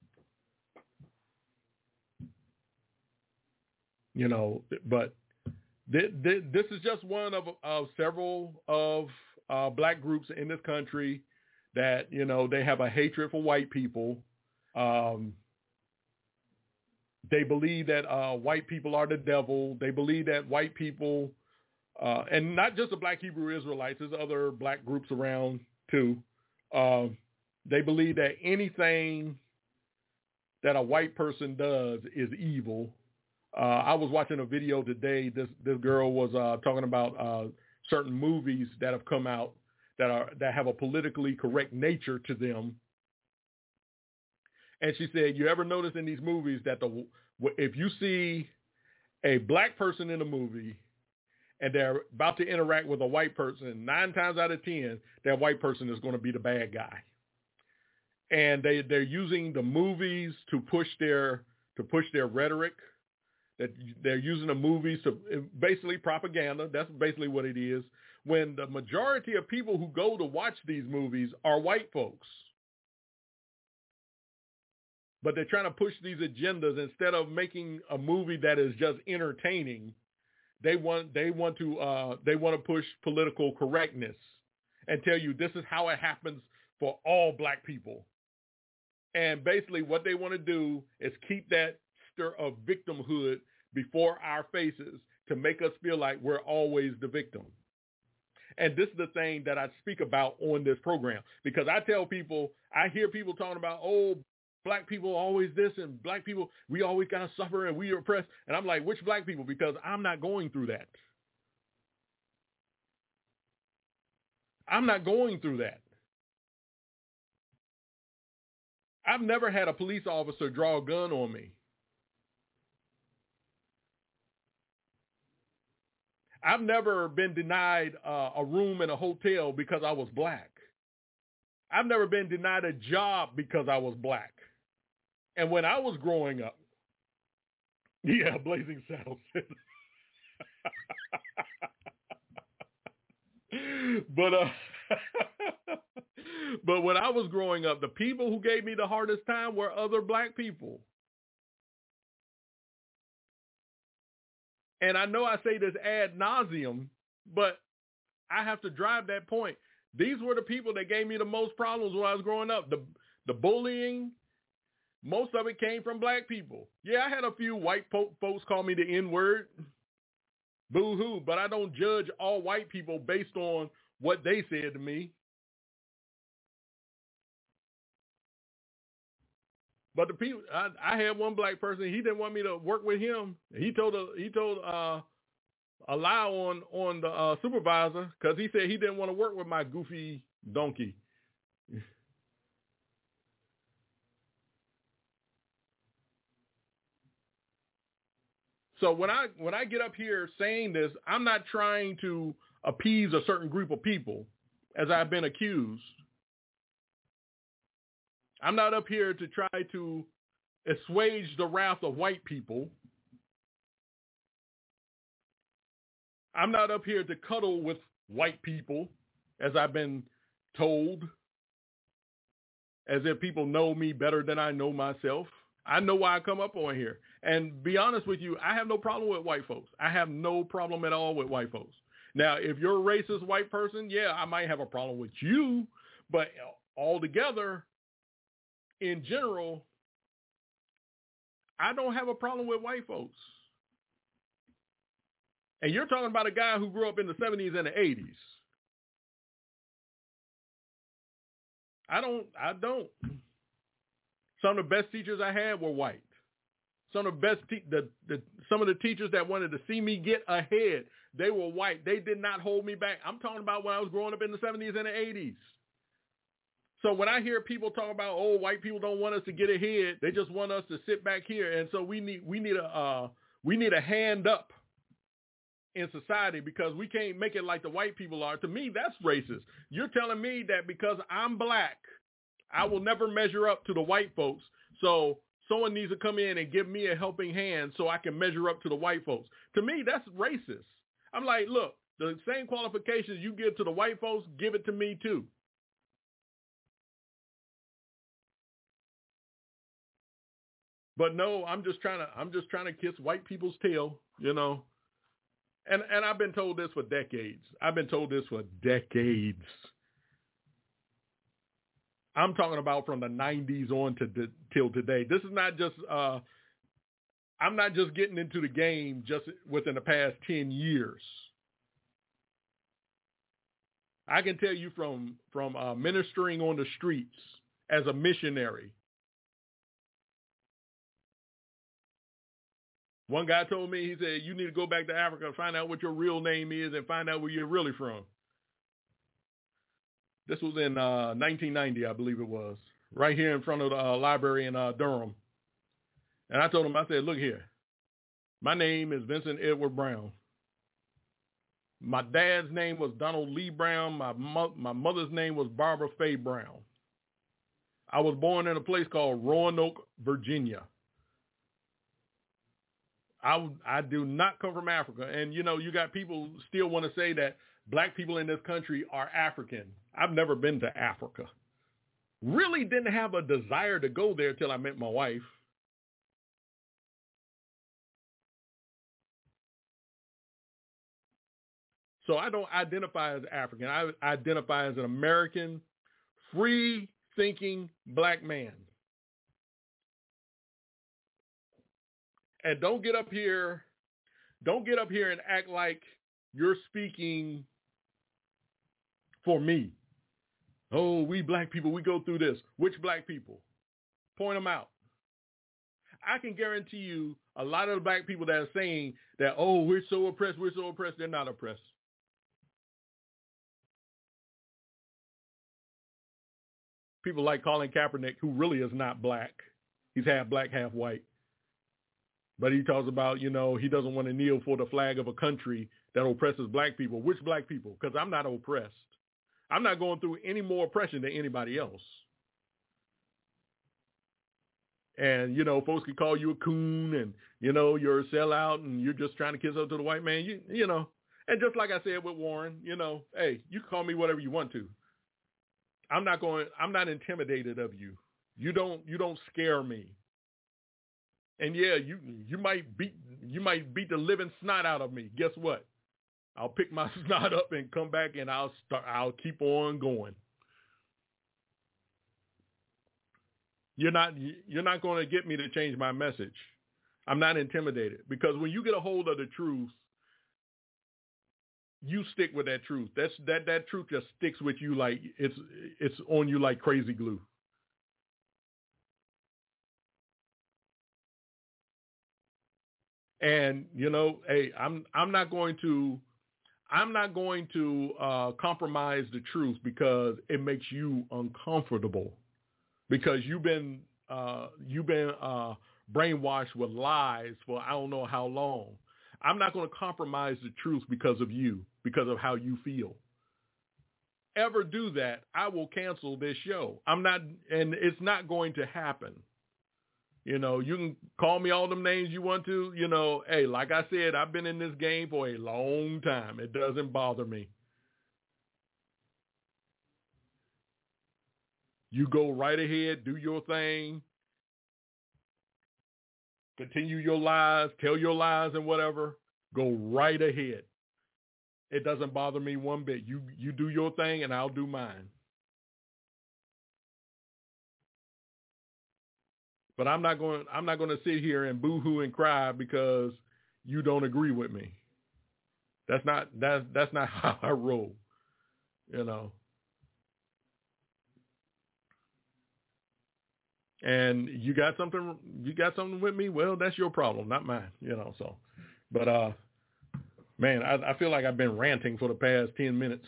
You know, but this is just one of several of black groups in this country that, you know, they have a hatred for white people. They believe that white people are the devil. They believe that white people, and not just the Black Hebrew Israelites, there's other black groups around too. They believe that anything that a white person does is evil. I was watching a video today. This girl was talking about certain movies that have come out that have a politically correct nature to them. And she said, you ever notice in these movies that if you see a black person in a movie and they're about to interact with a white person, 9 times out of 10, that white person is going to be the bad guy. And they're using the movies to push their rhetoric. that they're using the movies to basically propaganda. That's basically what it is. When the majority of people who go to watch these movies are white folks. But they're trying to push these agendas instead of making a movie that is just entertaining. They want to push political correctness and tell you this is how it happens for all black people. And basically what they want to do is keep that stir of victimhood before our faces to make us feel like we're always the victim. And this is the thing that I speak about on this program, because I tell people, I hear people talking about, oh, black people always this, and black people, we always got to suffer and we are oppressed. And I'm like, which black people? Because I'm not going through that. I'm not going through that. I've never had a police officer draw a gun on me. I've never been denied a room in a hotel because I was black. I've never been denied a job because I was black. And when I was growing up, yeah, Blazing Saddles. But when I was growing up, the people who gave me the hardest time were other black people. And I know I say this ad nauseum, but I have to drive that point. These were the people that gave me the most problems when I was growing up. The bullying, most of it came from black people. Yeah, I had a few white folks call me the N-word. Boo-hoo. But I don't judge all white people based on what they said to me. But the people, I had one black person. He didn't want me to work with him. He told a lie on the supervisor because he said he didn't want to work with my goofy donkey. So when I get up here saying this, I'm not trying to appease a certain group of people, as I've been accused. I'm not up here to try to assuage the wrath of white people. I'm not up here to cuddle with white people, as I've been told, as if people know me better than I know myself. I know why I come up on here. And be honest with you, I have no problem with white folks. I have no problem at all with white folks. Now, if you're a racist white person, yeah, I might have a problem with you, but altogether, in general, I don't have a problem with white folks. And you're talking about a guy who grew up in the 70s and the 80s. I don't. Some of the best teachers I had were white. Some of the best, some of the teachers that wanted to see me get ahead, they were white. They did not hold me back. I'm talking about when I was growing up in the 70s and the 80s. So when I hear people talk about, oh, white people don't want us to get ahead, they just want us to sit back here, and so we need a hand up in society because we can't make it like the white people are. To me, that's racist. You're telling me that because I'm black, I will never measure up to the white folks. So someone needs to come in and give me a helping hand so I can measure up to the white folks. To me, that's racist. I'm like, look, the same qualifications you give to the white folks, give it to me too. But no, I'm just trying to kiss white people's tail, you know. And I've been told this for decades. I'm talking about from the 90s on till today. This is not just, I'm not just getting into the game just within the past 10 years. I can tell you from ministering on the streets as a missionary. One guy told me, he said, you need to go back to Africa and find out what your real name is and find out where you're really from. This was in 1990, I believe it was, right here in front of the library in Durham. And I told him, I said, look here, my name is Vincent Edward Brown. My dad's name was Donald Lee Brown. My mother's name was Barbara Faye Brown. I was born in a place called Roanoke, Virginia. I do not come from Africa. And, you know, you got people who still want to say that black people in this country are African. I've never been to Africa. Really didn't have a desire to go there till I met my wife. So I don't identify as African. I identify as an American, free-thinking black man. And don't get up here and act like you're speaking for me. Oh, we black people, we go through this. Which black people? Point them out. I can guarantee you a lot of the black people that are saying that, oh, we're so oppressed, they're not oppressed. People like Colin Kaepernick, who really is not black. He's half black, half white. But he talks about, you know, he doesn't want to kneel for the flag of a country that oppresses black people. Which black people? Because I'm not oppressed. I'm not going through any more oppression than anybody else. And, you know, folks can call you a coon and, you know, you're a sellout and you're just trying to kiss up to the white man, you know. And just like I said with Warren, you know, hey, you can call me whatever you want to. I'm not intimidated of you. You don't scare me. And yeah, you might beat the living snot out of me. Guess what? I'll pick my snot up and come back and I'll keep on going. You're not going to get me to change my message. I'm not intimidated, because when you get a hold of the truth, you stick with that truth. That truth just sticks with you like it's on you like crazy glue. And you know, hey, I'm not going to compromise the truth because it makes you uncomfortable, because you've been brainwashed with lies for I don't know how long. I'm not going to compromise the truth because of you, because of how you feel. Ever do that, I will cancel this show. I'm not, and it's not going to happen. You know, you can call me all them names you want to. You know, hey, like I said, I've been in this game for a long time. It doesn't bother me. You go right ahead, do your thing. Continue your lies, tell your lies and whatever. Go right ahead. It doesn't bother me one bit. You do your thing and I'll do mine. But I'm not going to sit here and boo-hoo and cry because you don't agree with me. That's not how I roll, you know. And you got something with me? Well, that's your problem, not mine, you know. So, but man, I feel like I've been ranting for the past 10 minutes.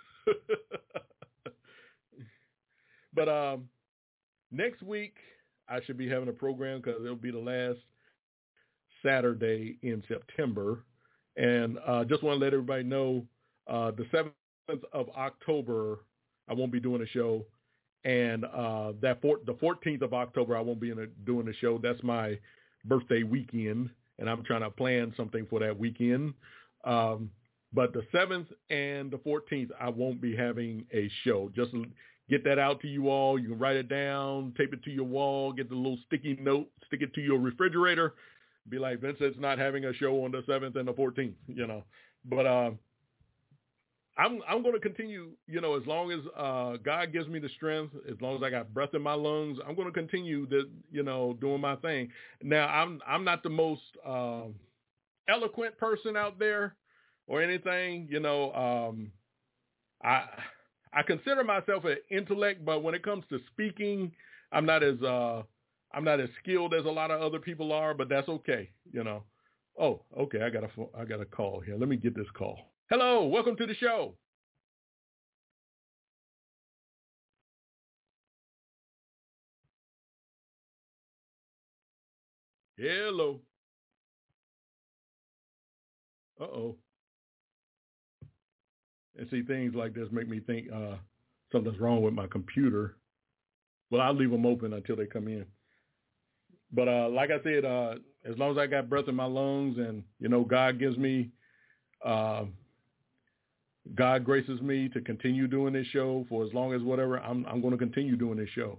But next week I should be having a program because it'll be the last Saturday in September, and just want to let everybody know the 7th of October I won't be doing a show. And the 14th of October, I won't be doing a show. That's my birthday weekend, and I'm trying to plan something for that weekend. But the 7th and the 14th, I won't be having a show. Just get that out to you all. You can write it down, tape it to your wall, get the little sticky note, stick it to your refrigerator. Be like, Vincent's not having a show on the 7th and the 14th, you know. But I'm going to continue, you know, as long as God gives me the strength, as long as I got breath in my lungs, I'm going to continue doing my thing. Now, I'm not the most eloquent person out there or anything, you know. I consider myself an intellect, but when it comes to speaking, I'm not as skilled as a lot of other people are, but that's okay, you know. Oh, okay, I got a call here. Let me get this call. Hello, welcome to the show. Hello. Uh-oh. And see, things like this make me think something's wrong with my computer. Well, I'll leave them open until they come in. But like I said, as long as I got breath in my lungs and, God gives me, God graces me to continue doing this show for as long as whatever, I'm going to continue doing this show.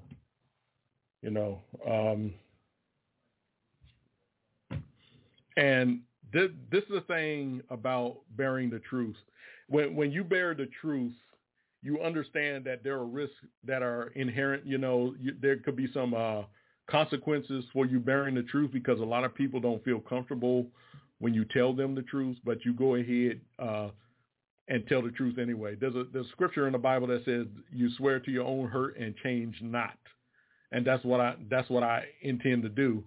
And this is the thing about bearing the truth. When you bear the truth, you understand that there are risks that are inherent. There could be some consequences for you bearing the truth, because a lot of people don't feel comfortable when you tell them the truth, but you go ahead and tell the truth anyway. There's a scripture in the Bible that says you swear to your own hurt and change not. And that's what I intend to do,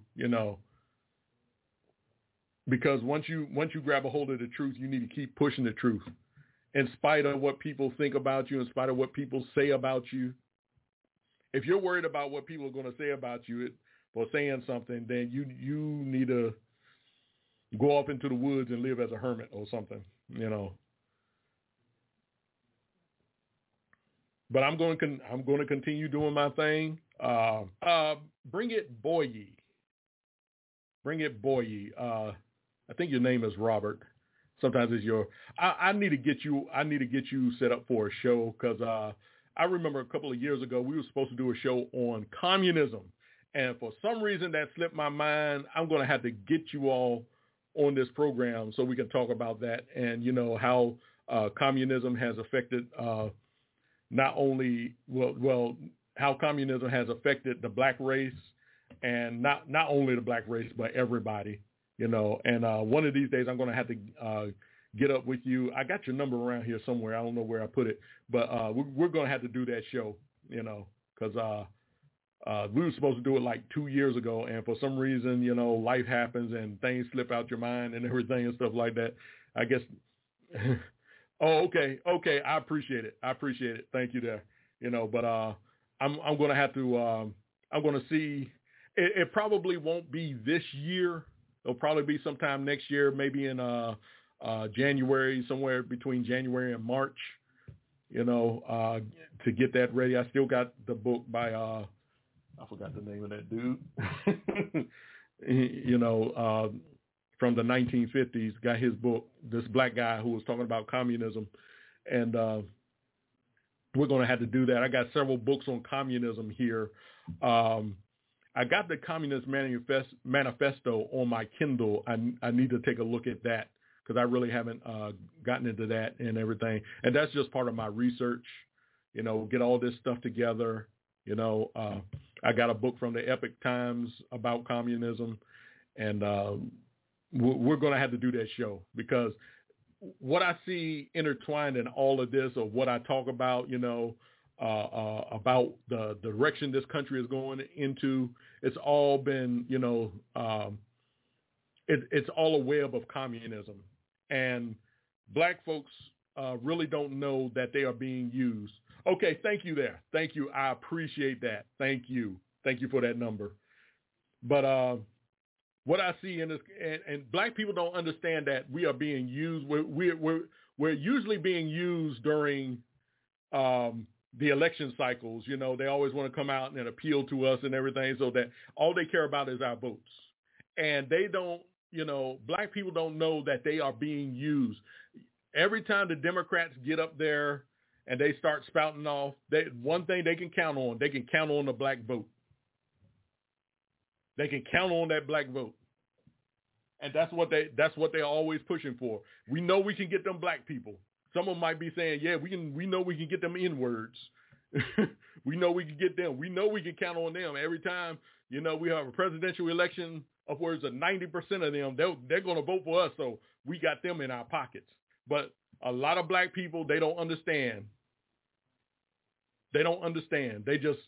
because once you grab a hold of the truth, you need to keep pushing the truth in spite of what people think about you, in spite of what people say about you. If you're worried about what people are going to say about you for saying something, then you need to go off into the woods and live as a hermit or something, But I'm going to continue doing my thing. Bring it Boye. I think your name is Robert. Sometimes it's I need to get you set up for a show, because I remember a couple of years ago we were supposed to do a show on communism, and for some reason that slipped my mind. I'm going to have to get you all on this program so we can talk about that, and how communism has affected not only how communism has affected the black race, and not only the black race but everybody. And one of these days I'm going to have to get up with you. I got your number around here somewhere. I don't know where I put it, but we're going to have to do that show, because we were supposed to do it like 2 years ago, and for some reason, life happens and things slip out your mind and everything and stuff like that. I guess. Oh, okay. I appreciate it. Thank you there. But I'm going to have to. I'm going to see. It probably won't be this year. It'll probably be sometime next year, maybe in January, somewhere between January and March, to get that ready. I still got the book by, I forgot the name of that dude, from the 1950s, got his book, this black guy who was talking about communism. And we're going to have to do that. I got several books on communism here. I got the Communist Manifesto on my Kindle. I need to take a look at that, because I really haven't gotten into that and everything. And that's just part of my research, get all this stuff together. I got a book from the Epoch Times about communism, and we're going to have to do that show, because what I see intertwined in all of this, or what I talk about, about the direction this country is going into, it's all been, it's all a web of communism. And black folks really don't know that they are being used. Okay, thank you there. Thank you. I appreciate that. Thank you. Thank you for that number. But what I see in this, and black people don't understand that we are being used. We're usually being used during the election cycles. They always want to come out and appeal to us and everything, so that all they care about is our votes. And they don't, black people don't know that they are being used. Every time the Democrats get up there and they start spouting off, one thing they can count on the black vote. They can count on that black vote. And that's what they're always pushing for. We know we can get them black people. Some of them might be saying, yeah, we know we can get them N-words. We know we can get them. We know we can count on them. Every time, we have a presidential election, upwards of 90% of them, they're going to vote for us. So we got them in our pockets. But a lot of black people, they don't understand. They don't understand. They just,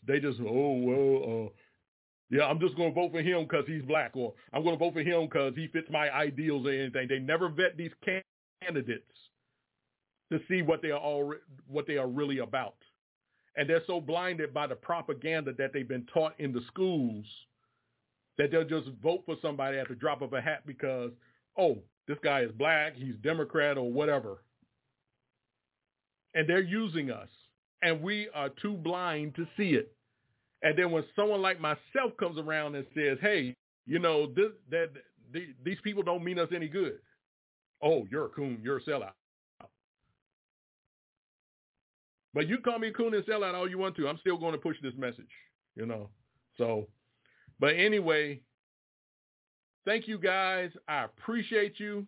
yeah, I'm just going to vote for him because he's black, or I'm going to vote for him because he fits my ideals or anything. They never vet these candidates to see what they are really about. And they're so blinded by the propaganda that they've been taught in the schools that they'll just vote for somebody at the drop of a hat because, oh, this guy is black, he's Democrat or whatever. And they're using us, and we are too blind to see it. And then when someone like myself comes around and says, hey, these people don't mean us any good. Oh, you're a coon. You're a sellout. But you call me a coon and sellout all you want to. I'm still going to push this message, you know. So, but anyway, thank you guys. I appreciate you.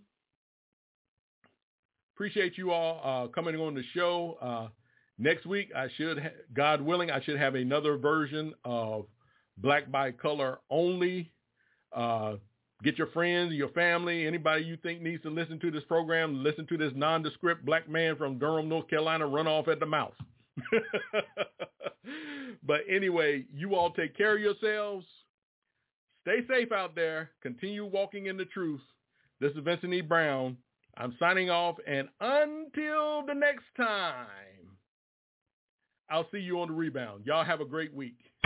Appreciate you all coming on the show. Next week, God willing, I should have another version of Black by Color only. Get your friends, your family, anybody you think needs to listen to this program, listen to this nondescript black man from Durham, North Carolina, run off at the mouth. But anyway, you all take care of yourselves. Stay safe out there. Continue walking in the truth. This is Vincent E. Brown. I'm signing off, and until the next time, I'll see you on the rebound. Y'all have a great week.